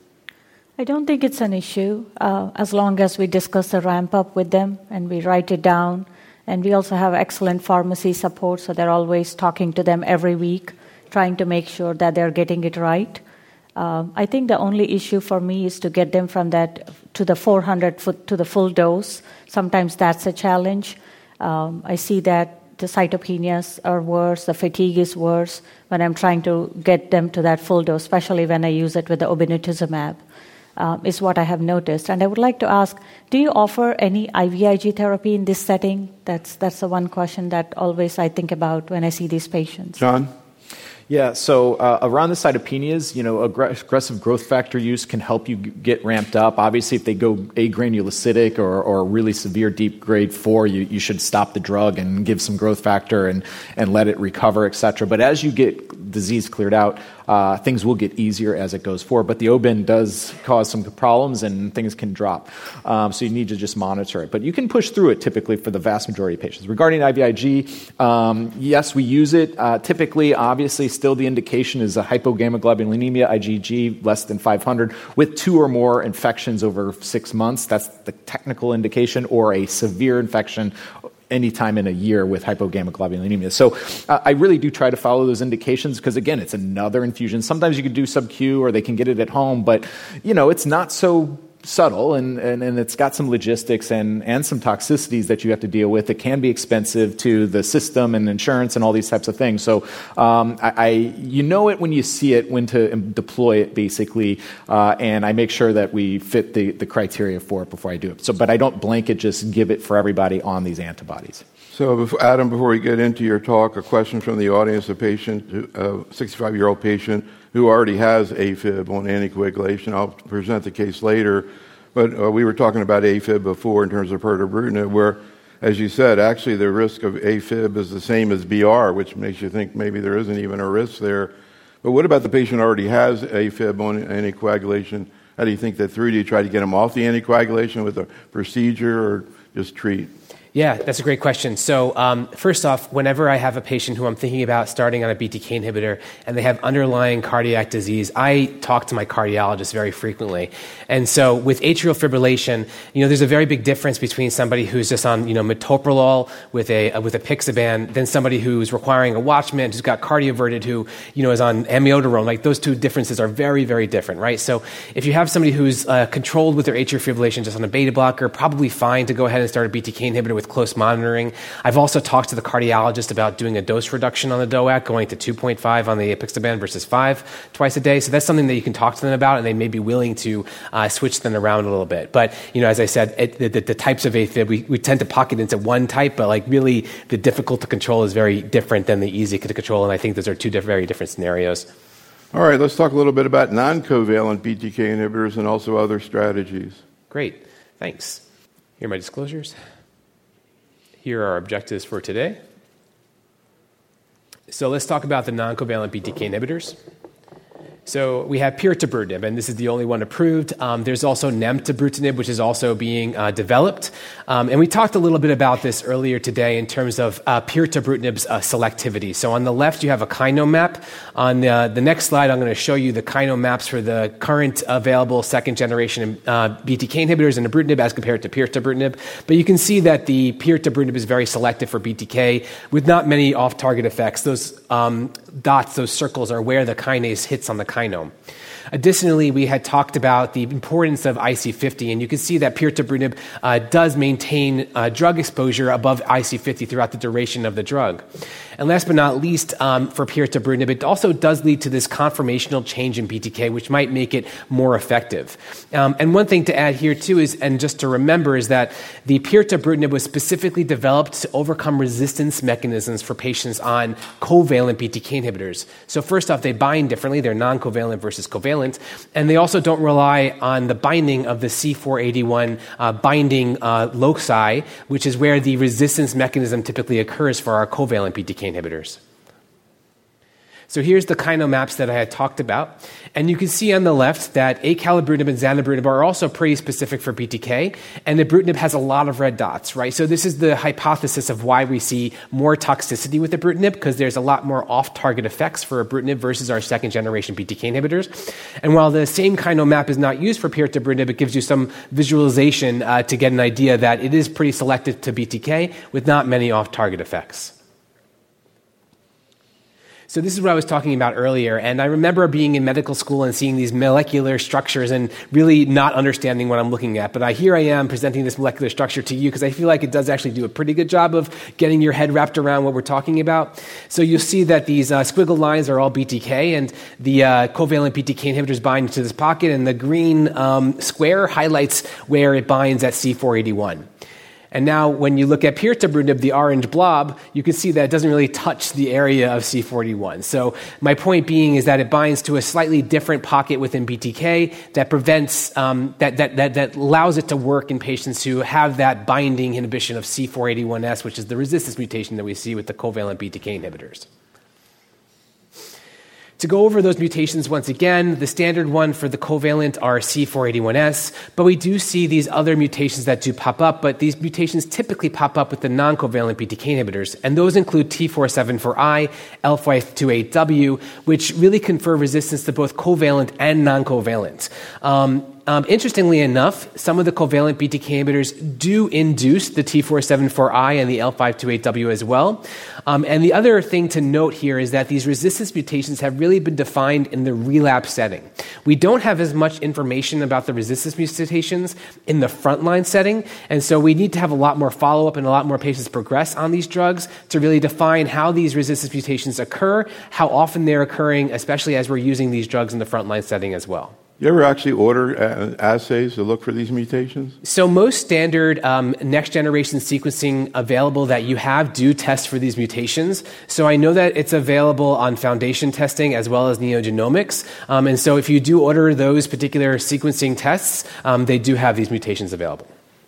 Speaker 4: I don't think it's an issue uh, as long as we discuss the ramp up with them and we write it down. And we also have excellent pharmacy support, so they're always talking to them every week, trying to make sure that they're getting it right. Um, I think the only issue for me is to get them from that to the four hundred foot to the full dose. Sometimes that's a challenge. Um, I see that the cytopenias are worse, the fatigue is worse when I'm trying to get them to that full dose, especially when I use it with the obinutuzumab, uh, is what I have noticed. And I would like to ask, do you offer any I V I G therapy in this setting? That's, that's the one question that always I think about when I see these patients.
Speaker 1: John?
Speaker 3: Yeah, so uh, around the cytopenias, you know, aggressive growth factor use can help you get ramped up. Obviously, if they go agranulocytic or, or really severe deep grade four, you, you should stop the drug and give some growth factor and, and let it recover, et cetera. But as you get disease cleared out, uh, things will get easier as it goes forward. But the Obin does cause some problems and things can drop. Um, so you need to just monitor it. But you can push through it typically for the vast majority of patients. Regarding I V I G, um, yes, we use it. Uh, typically, obviously, still the indication is a hypogammaglobulinemia, I G G, less than five hundred, with two or more infections over six months. That's the technical indication, or a severe infection anytime in a year with hypogammaglobulinemia. So uh, I really do try to follow those indications because, again, it's another infusion. Sometimes you can do sub-Q or they can get it at home, but, you know, it's not so subtle, and, and, and it's got some logistics and, and some toxicities that you have to deal with. It can be expensive to the system and insurance and all these types of things. So um, I, I, you know it when you see it, when to deploy it, basically, uh, and I make sure that we fit the, the criteria for it before I do it. So, but I don't blanket just give it for everybody on these antibodies.
Speaker 1: So, before, Adam, before we get into your talk, a question from the audience, a patient, a sixty-five-year-old patient who already has AFib on anticoagulation. I'll present the case later, but uh, we were talking about AFib before in terms of pirtobrutinib, where, as you said, actually the risk of AFib is the same as B R, which makes you think maybe there isn't even a risk there. But what about the patient who already has AFib on anticoagulation? How do you think that through? Do you try to get them off the anticoagulation with a procedure or just treat?
Speaker 2: Yeah, that's a great question. So um, first off, whenever I have a patient who I'm thinking about starting on a B T K inhibitor and they have underlying cardiac disease, I talk to my cardiologist very frequently. And so with atrial fibrillation, you know, there's a very big difference between somebody who's just on, you know, metoprolol with a uh, with a Pixaban than somebody who's requiring a Watchman, who's got cardioverted, who, you know, is on amiodarone. Like, those two differences are very, very different, right? So if you have somebody who's uh, controlled with their atrial fibrillation just on a beta blocker, probably fine to go ahead and start a B T K inhibitor with close monitoring. I've also talked to the cardiologist about doing a dose reduction on the D O A C, going to two point five on the apixaban versus five twice a day. So that's something that you can talk to them about, and they may be willing to uh, switch them around a little bit. But, you know, as I said, it, the, the types of AFib, we, we tend to pocket into one type, but like really the difficult to control is very different than the easy to control, and I think those are two different, very different scenarios.
Speaker 1: All right, let's talk a little bit about non-covalent B T K inhibitors and also other strategies.
Speaker 2: Great, thanks. Here are my disclosures. Here are our objectives for today. So let's talk about the non-covalent B T K inhibitors. So we have pirtobrutinib, and this is the only one approved. Um, there's also nemtabrutinib, which is also being uh, developed. Um, and we talked a little bit about this earlier today in terms of uh, pirtobrutinib's uh, selectivity. So on the left, you have a kinome map. On the, the next slide, I'm going to show you the kinome maps for the current available second-generation uh, B T K inhibitors and ibrutinib as compared to pirtobrutinib. But you can see that the pirtobrutinib is very selective for B T K with not many off-target effects. Those um, dots, those circles, are where the kinase hits on the kinome. Additionally, we had talked about the importance of I C fifty, and you can see that pirtobrutinib uh, does maintain uh, drug exposure above I C fifty throughout the duration of the drug. And last but not least, um, for pirtobrutinib, it also does lead to this conformational change in B T K, which might make it more effective. Um, and one thing to add here, too, is, and just to remember, is that the pirtobrutinib was specifically developed to overcome resistance mechanisms for patients on covalent B T K inhibitors. So first off, they bind differently. They're non-covalent versus covalent. And they also don't rely on the binding of the C four eighty-one uh, binding uh, loci, which is where the resistance mechanism typically occurs for our covalent B T K inhibitors. So here's the kinome maps that I had talked about. And you can see on the left that acalabrutinib and zanubrutinib are also pretty specific for B T K. And ibrutinib has a lot of red dots, right? So this is the hypothesis of why we see more toxicity with ibrutinib, because there's a lot more off-target effects for ibrutinib versus our second-generation B T K inhibitors. And while the same kinome map is not used for pirtobrutinib, it gives you some visualization uh, to get an idea that it is pretty selective to B T K with not many off-target effects. So this is what I was talking about earlier, and I remember being in medical school and seeing these molecular structures and really not understanding what I'm looking at. But I, here I am presenting this molecular structure to you because I feel like it does actually do a pretty good job of getting your head wrapped around what we're talking about. So you'll see that these uh, squiggle lines are all B T K, and the uh, covalent B T K inhibitors bind to this pocket, and the green um, square highlights where it binds at C four eighty-one. And now when you look at pirtobrutinib, the orange blob, you can see that it doesn't really touch the area of C four eighty-one. So my point being is that it binds to a slightly different pocket within B T K that prevents, um, that, that, that, that allows it to work in patients who have that binding inhibition of C four eighty-one S, which is the resistance mutation that we see with the covalent B T K inhibitors. To go over those mutations once again, the standard one for the covalent are C four eighty-one S, but we do see these other mutations that do pop up, but these mutations typically pop up with the non-covalent B T K inhibitors, and those include T four seventy-four I, L five twenty-eight W, which really confer resistance to both covalent and non-covalent. Um, Um, interestingly enough, some of the covalent B T K inhibitors do induce the T four seventy-four I and the L five twenty-eight W as well. Um, and the other thing to note here is that these resistance mutations have really been defined in the relapse setting. We don't have as much information about the resistance mutations in the frontline setting, and so we need to have a lot more follow-up and a lot more patients progress on these drugs to really define how these resistance mutations occur, how often they're occurring, especially as we're using these drugs in the frontline setting as well.
Speaker 1: You ever actually order uh, assays to look for these mutations?
Speaker 2: So most standard um, next-generation sequencing available that you have do test for these mutations. So I know that it's available on Foundation testing as well as NeoGenomics. Um, and so if you do order those particular sequencing tests, um, they do have these mutations available.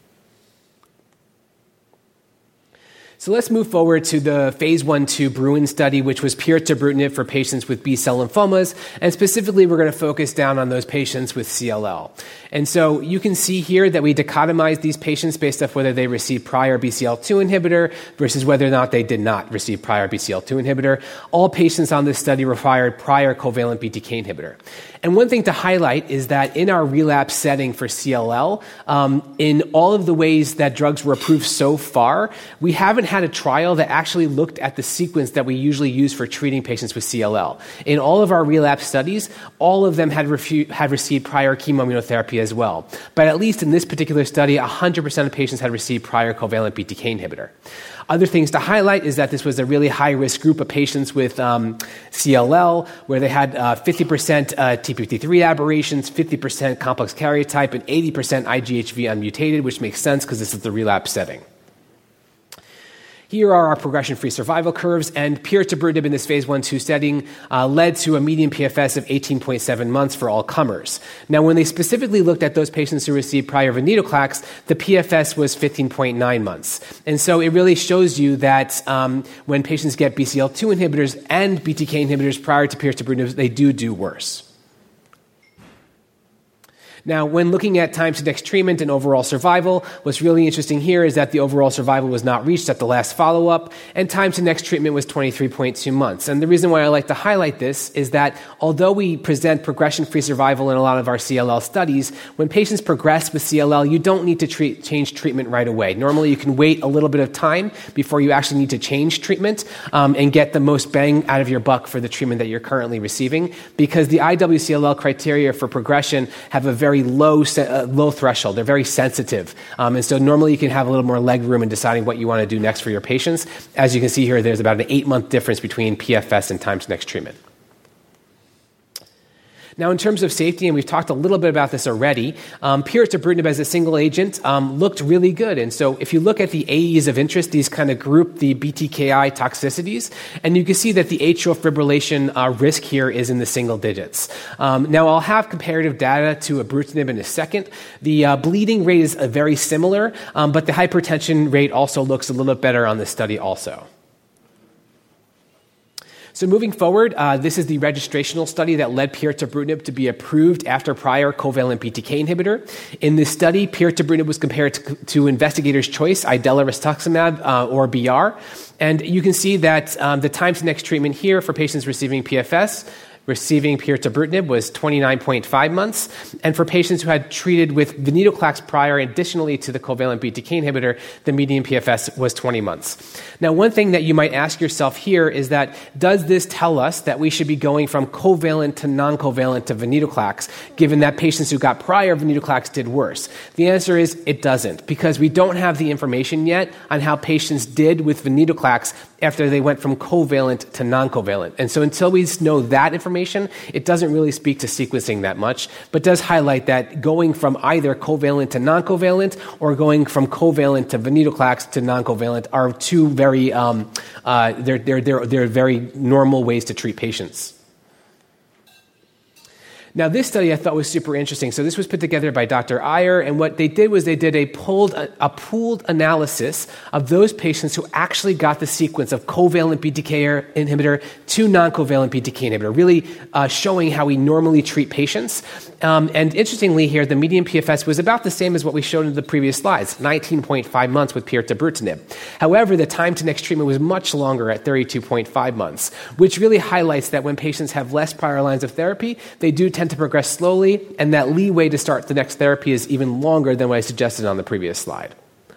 Speaker 2: So let's move forward to the phase one two Bruin study, which was pirtobrutinib for patients with B-cell lymphomas, and specifically we're going to focus down on those patients with C L L. And so you can see here that we dichotomized these patients based off whether they received prior B C L two inhibitor versus whether or not they did not receive prior B C L two inhibitor. All patients on this study required prior covalent B T K inhibitor. And one thing to highlight is that in our relapse setting for C L L, um, in all of the ways that drugs were approved so far, we haven't had a trial that actually looked at the sequence that we usually use for treating patients with C L L. In all of our relapse studies, all of them had, refu- had received prior chemoimmunotherapy as well. But at least in this particular study, one hundred percent of patients had received prior covalent B T K inhibitor. Other things to highlight is that this was a really high-risk group of patients with um, C L L, where they had uh, fifty percent uh, T P fifty-three aberrations, fifty percent complex karyotype, and eighty percent I G H V unmutated, which makes sense because this is the relapse setting. Here are our progression-free survival curves, and pirtobrutinib in this phase one two setting uh, led to a median P F S of eighteen point seven months for all comers. Now, when they specifically looked at those patients who received prior venetoclax, the P F S was fifteen point nine months. And so it really shows you that um, when patients get B C L two inhibitors and B T K inhibitors prior to pirtobrutinib, they do do worse. Now, when looking at time to next treatment and overall survival, what's really interesting here is that the overall survival was not reached at the last follow-up, and time to next treatment was twenty-three point two months. And the reason why I like to highlight this is that although we present progression-free survival in a lot of our C L L studies, when patients progress with C L L, you don't need to treat, change treatment right away. Normally, you can wait a little bit of time before you actually need to change treatment um, and get the most bang out of your buck for the treatment that you're currently receiving, because the I W C L L criteria for progression have a very low uh, low threshold. They're very sensitive. Um, and so normally you can have a little more leg room in deciding what you want to do next for your patients. As you can see here, there's about an eight-month difference between P F S and time to next treatment. Now, in terms of safety, and we've talked a little bit about this already, um, pirtobrutinib as a single agent um, looked really good. And so if you look at the A Es of interest, these kind of group the B T K I toxicities, and you can see that the atrial fibrillation uh, risk here is in the single digits. Um, now, I'll have comparative data to ibrutinib in a second. The uh, bleeding rate is uh, very similar, um, but the hypertension rate also looks a little bit better on this study also. So moving forward, uh, this is the registrational study that led pirtobrutinib to be approved after prior covalent B T K inhibitor. In this study, pirtobrutinib was compared to, to investigators' choice, idelalisib uh, or B R. And you can see that um, the time to next treatment here for patients receiving P F S receiving pirtobrutinib was twenty-nine point five months, and for patients who had treated with venetoclax prior, additionally to the covalent B T K inhibitor, the median P F S was twenty months. Now, one thing that you might ask yourself here is that, does this tell us that we should be going from covalent to non-covalent to venetoclax, given that patients who got prior venetoclax did worse? The answer is it doesn't, because we don't have the information yet on how patients did with venetoclax after they went from covalent to non-covalent. And so until we know that information, it doesn't really speak to sequencing that much, but does highlight that going from either covalent to non-covalent or going from covalent to venetoclax to non-covalent are two very, um, uh, they're, they're, they're, they're very normal ways to treat patients. Now, this study I thought was super interesting. So this was put together by Doctor Iyer, and what they did was they did a pooled, a pooled analysis of those patients who actually got the sequence of covalent B T K inhibitor to non-covalent B T K inhibitor, really uh, showing how we normally treat patients. Um, and interestingly here, the median P F S was about the same as what we showed in the previous slides, nineteen point five months with pirtobrutinib. However, the time to next treatment was much longer at thirty-two point five months, which really highlights that when patients have less prior lines of therapy, they do tend to progress slowly, and that leeway to start the next therapy is even longer than what I suggested on the previous slide.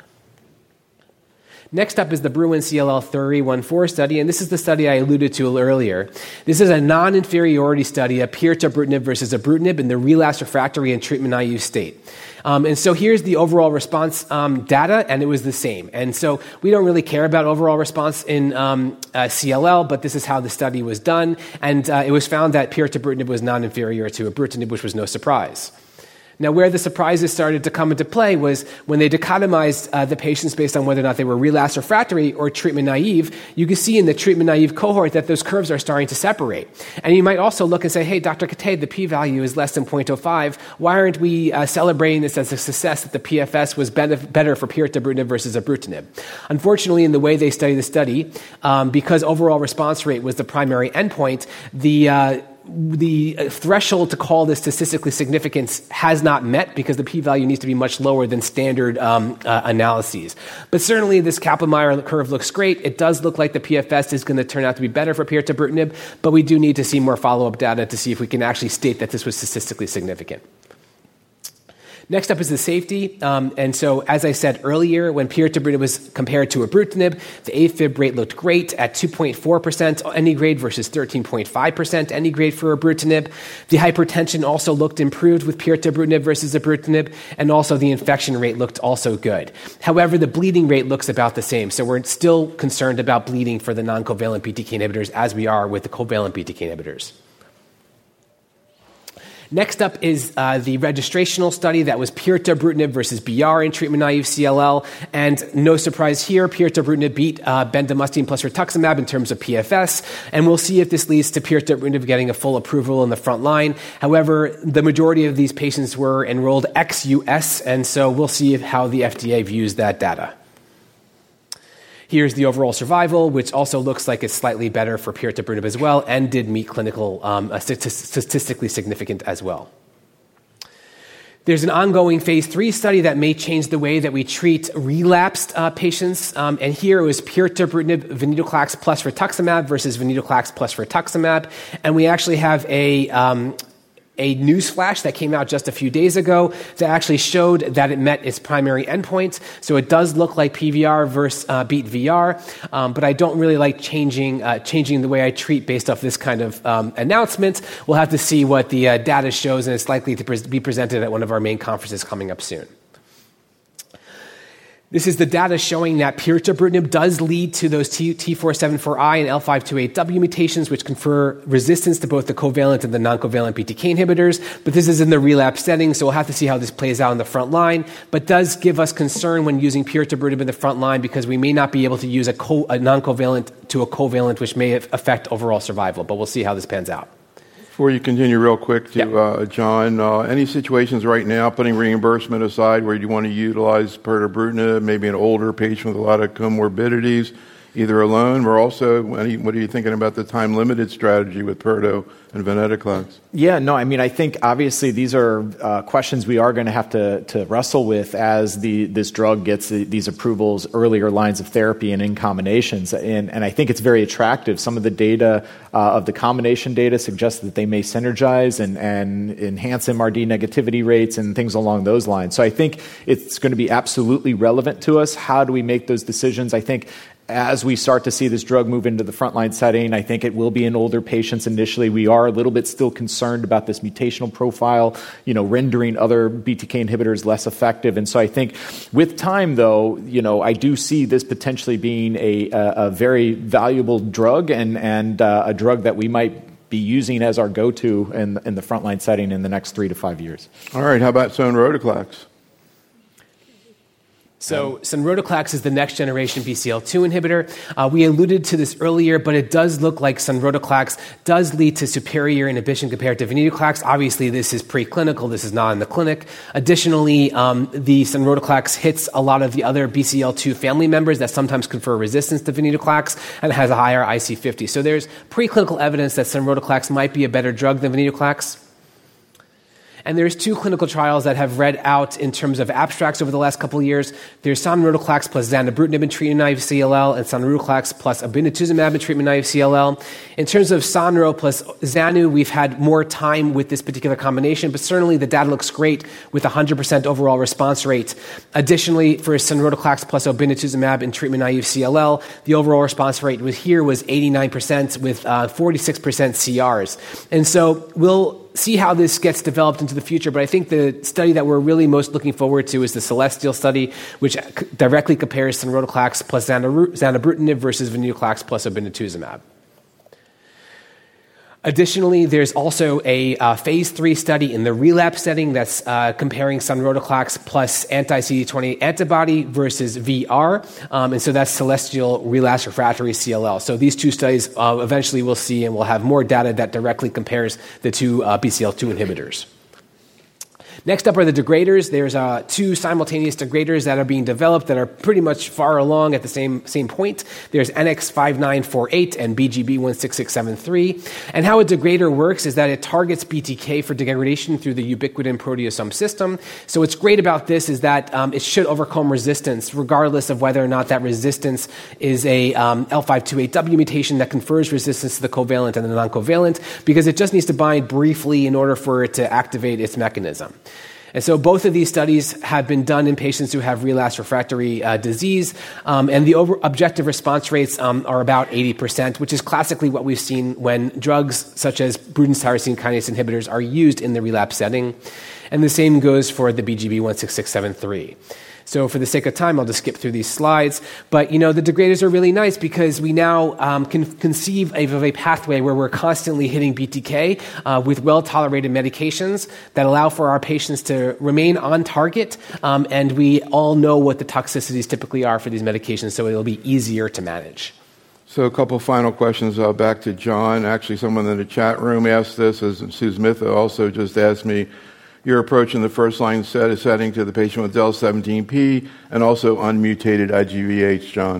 Speaker 2: Next up is the Bruin C L L three one four study, and this is the study I alluded to earlier. This is a non-inferiority study of pirtobrutinib versus ibrutinib in the relapsed refractory and treatment-naive state. Um, and so here's the overall response um, data, and it was the same. And so we don't really care about overall response in um, uh, C L L, but this is how the study was done, and uh, it was found that pirtobrutinib was non-inferior to ibrutinib, which was no surprise. Now, where the surprises started to come into play was when they dichotomized uh, the patients based on whether or not they were relapsed refractory or treatment naive. You can see in the treatment naive cohort that those curves are starting to separate. And you might also look and say, hey, Doctor Kate, the p-value is less than zero point zero five. Why aren't we uh, celebrating this as a success that the P F S was better, better for pirtobrutinib versus ibrutinib? Unfortunately, in the way they studied the study, um, because overall response rate was the primary endpoint, the uh, the threshold to call this statistically significant has not met because the p-value needs to be much lower than standard um, uh, analyses. But certainly this Kaplan-Meier curve looks great. It does look like the P F S is going to turn out to be better for pirtobrutinib, but we do need to see more follow-up data to see if we can actually state that this was statistically significant. Next up is the safety. Um, and so, as I said earlier, when pirtobrutinib was compared to ibrutinib, the AFib rate looked great at two point four percent any grade versus thirteen point five percent any grade for ibrutinib. The hypertension also looked improved with pirtobrutinib versus ibrutinib, and also the infection rate looked also good. However, the bleeding rate looks about the same. So we're still concerned about bleeding for the non-covalent B T K inhibitors as we are with the covalent B T K inhibitors. Next up is uh, the registrational study that was pirtobrutinib versus B R in treatment-naive C L L. And no surprise here, pirtobrutinib beat uh, bendamustine plus rituximab in terms of P F S. And we'll see if this leads to pirtobrutinib getting a full approval in the front line. However, the majority of these patients were enrolled ex-U S, and so we'll see if, how the F D A views that data. Here's the overall survival, which also looks like it's slightly better for pirtobrutinib as well, and did meet clinical, um, statistically significant as well. There's an ongoing phase three study that may change the way that we treat relapsed uh, patients. Um, and here it was pirtobrutinib, venetoclax plus rituximab versus venetoclax plus rituximab. And we actually have a... Um, a news flash that came out just a few days ago that actually showed that it met its primary endpoint. So it does look like P V R versus uh, Beat V R, um, but I don't really like changing uh, changing the way I treat based off this kind of um, announcement. We'll have to see what the uh, data shows, and it's likely to pre- be presented at one of our main conferences coming up soon. This is the data showing that pirtobrutinib does lead to those T four seventy-four I and L five twenty-eight W mutations, which confer resistance to both the covalent and the non-covalent B T K inhibitors. But this is in the relapse setting, so we'll have to see how this plays out in the front line. But does give us concern when using pirtobrutinib in the front line because we may not be able to use a, co- a non-covalent to a covalent, which may affect overall survival. But we'll see how this pans out.
Speaker 1: Before you continue real quick to
Speaker 2: Yep.
Speaker 1: uh, John, uh, any situations right now, putting reimbursement aside, where you want to utilize pirtobrutinib, maybe an older patient with a lot of comorbidities, either alone or also, any, what are you thinking about the time-limited strategy with pirto and venetoclax?
Speaker 3: Yeah, no, I mean, I think obviously these are uh, questions we are going to have to, to wrestle with as the this drug gets the, these approvals, earlier lines of therapy and in combinations. And, and I think it's very attractive. Some of the data uh, of the combination data suggests that they may synergize and, and enhance M R D negativity rates and things along those lines. So I think it's going to be absolutely relevant to us. How do we make those decisions? I think as we start to see this drug move into the frontline setting, I think it will be in older patients initially. We are a little bit still concerned about this mutational profile, you know, rendering other B T K inhibitors less effective. And so I think with time, though, you know, I do see this potentially being a, a, a very valuable drug and, and uh, a drug that we might be using as our go-to in, in the frontline setting in the next three to five years.
Speaker 1: All right, how about sonrotoclax?
Speaker 2: So sonrotoclax is the next generation B C L two inhibitor. Uh, we alluded to this earlier, but it does look like sonrotoclax does lead to superior inhibition compared to venetoclax. Obviously, this is preclinical. This is not in the clinic. Additionally, um, the sonrotoclax hits a lot of the other B C L two family members that sometimes confer resistance to venetoclax and has a higher I C fifty. So there's preclinical evidence that sonrotoclax might be a better drug than venetoclax. And there's two clinical trials that have read out in terms of abstracts over the last couple of years. There's sonrotoclax plus zanubrutinib in treatment-naive C L L and sonrotoclax plus obinutuzumab in treatment-naive C L L. In terms of sonro plus zanu, we've had more time with this particular combination, but certainly the data looks great with a one hundred percent overall response rate. Additionally, for sonrotoclax plus obinutuzumab in treatment-naive C L L, the overall response rate was here was eighty-nine percent with uh, forty-six percent C Rs. And so we'll see how this gets developed into the future, but I think the study that we're really most looking forward to is the Celestial study, which c- directly compares sonrotoclax plus zanubrutinib versus venetoclax plus obinutuzumab. Additionally, there's also a uh, phase three study in the relapse setting that's uh, comparing sonrotoclax plus anti-C D twenty antibody versus V R. Um, and so that's Celestial relapse refractory C L L. So these two studies uh, eventually we'll see, and we'll have more data that directly compares the two uh, B C L two inhibitors. Next up are the degraders. There's uh, two simultaneous degraders that are being developed that are pretty much far along at the same same point. There's N X five nine four eight and B G B one six six seven three. And how a degrader works is that it targets B T K for degradation through the ubiquitin proteasome system. So what's great about this is that um, it should overcome resistance, regardless of whether or not that resistance is a um, L five twenty-eight W mutation that confers resistance to the covalent and the non-covalent, because it just needs to bind briefly in order for it to activate its mechanism. And so both of these studies have been done in patients who have relapse refractory uh, disease, um, and the over- objective response rates um, are about eighty percent, which is classically what we've seen when drugs such as Bruton's tyrosine kinase inhibitors are used in the relapse setting. And the same goes for the B G B one six six seven three. So for the sake of time, I'll just skip through these slides. But, you know, the degraders are really nice because we now um, can conceive of a pathway where we're constantly hitting B T K uh, with well-tolerated medications that allow for our patients to remain on target. Um, and we all know what the toxicities typically are for these medications, so it'll be easier to manage.
Speaker 1: So a couple final questions uh, back to John. Actually, someone in the chat room asked this, as Sue Smith also just asked me, your approach in the first-line set setting to the patient with del seventeen P and also unmutated I G V H, John.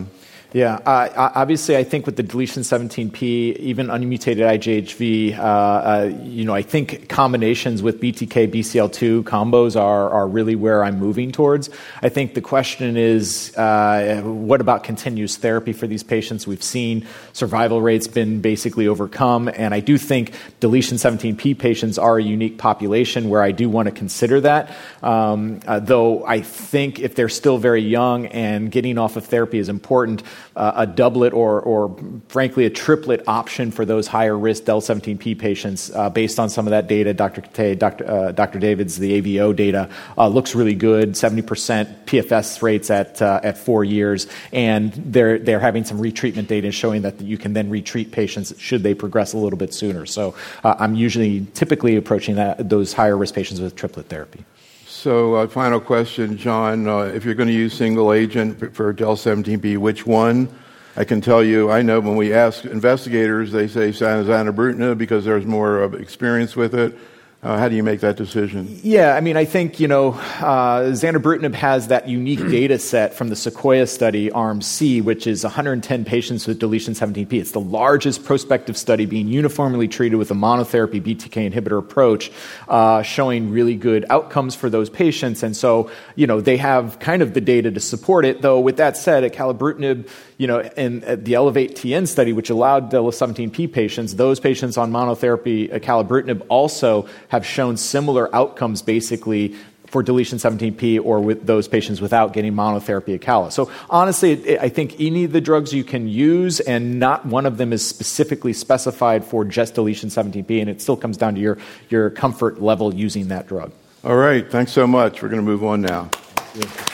Speaker 3: Yeah, uh, obviously, I think with the deletion seventeen p, even unmutated I G H V, uh, uh, you know, I think combinations with B T K, B C L two combos are are really where I'm moving towards. I think the question is, uh, what about continuous therapy for these patients? We've seen survival rates been basically overcome, and I do think deletion seventeen p patients are a unique population where I do want to consider that. Um, uh, though I think if they're still very young and getting off of therapy is important, Uh, a doublet or, or frankly, a triplet option for those higher risk del seventeen p patients, uh, based on some of that data, Doctor Kate, Doctor Uh, Doctor Davids, the A V O data uh, looks really good. seventy percent P F S rates at uh, at four years, and they're they're having some retreatment data showing that you can then retreat patients should they progress a little bit sooner. So uh, I'm usually typically approaching that those higher risk patients with triplet therapy.
Speaker 1: So, uh, final question, John. Uh, if you're going to use single agent for del seventeen p, which one? I can tell you, I know when we ask investigators, they say zanubrutinib because there's more uh, experience with it. Uh, how do you make that decision?
Speaker 3: Yeah, I mean, I think, you know, uh, zanubrutinib has that unique data set from the Sequoia study, Arm C, which is one hundred ten patients with deletion seventeen p. It's the largest prospective study being uniformly treated with a monotherapy B T K inhibitor approach, uh, showing really good outcomes for those patients. And so, you know, they have kind of the data to support it, though with that said, acalabrutinib, you know, in uh, the Elevate T N study, which allowed del seventeen p patients, those patients on monotherapy acalabrutinib also have shown similar outcomes basically for deletion seventeen p or with those patients without getting monotherapy acala. So honestly, it, it, I think any of the drugs you can use, and not one of them is specifically specified for just deletion seventeen p, and it still comes down to your, your comfort level using that drug.
Speaker 1: All right. Thanks so much. We're going to move on now.
Speaker 3: Yeah.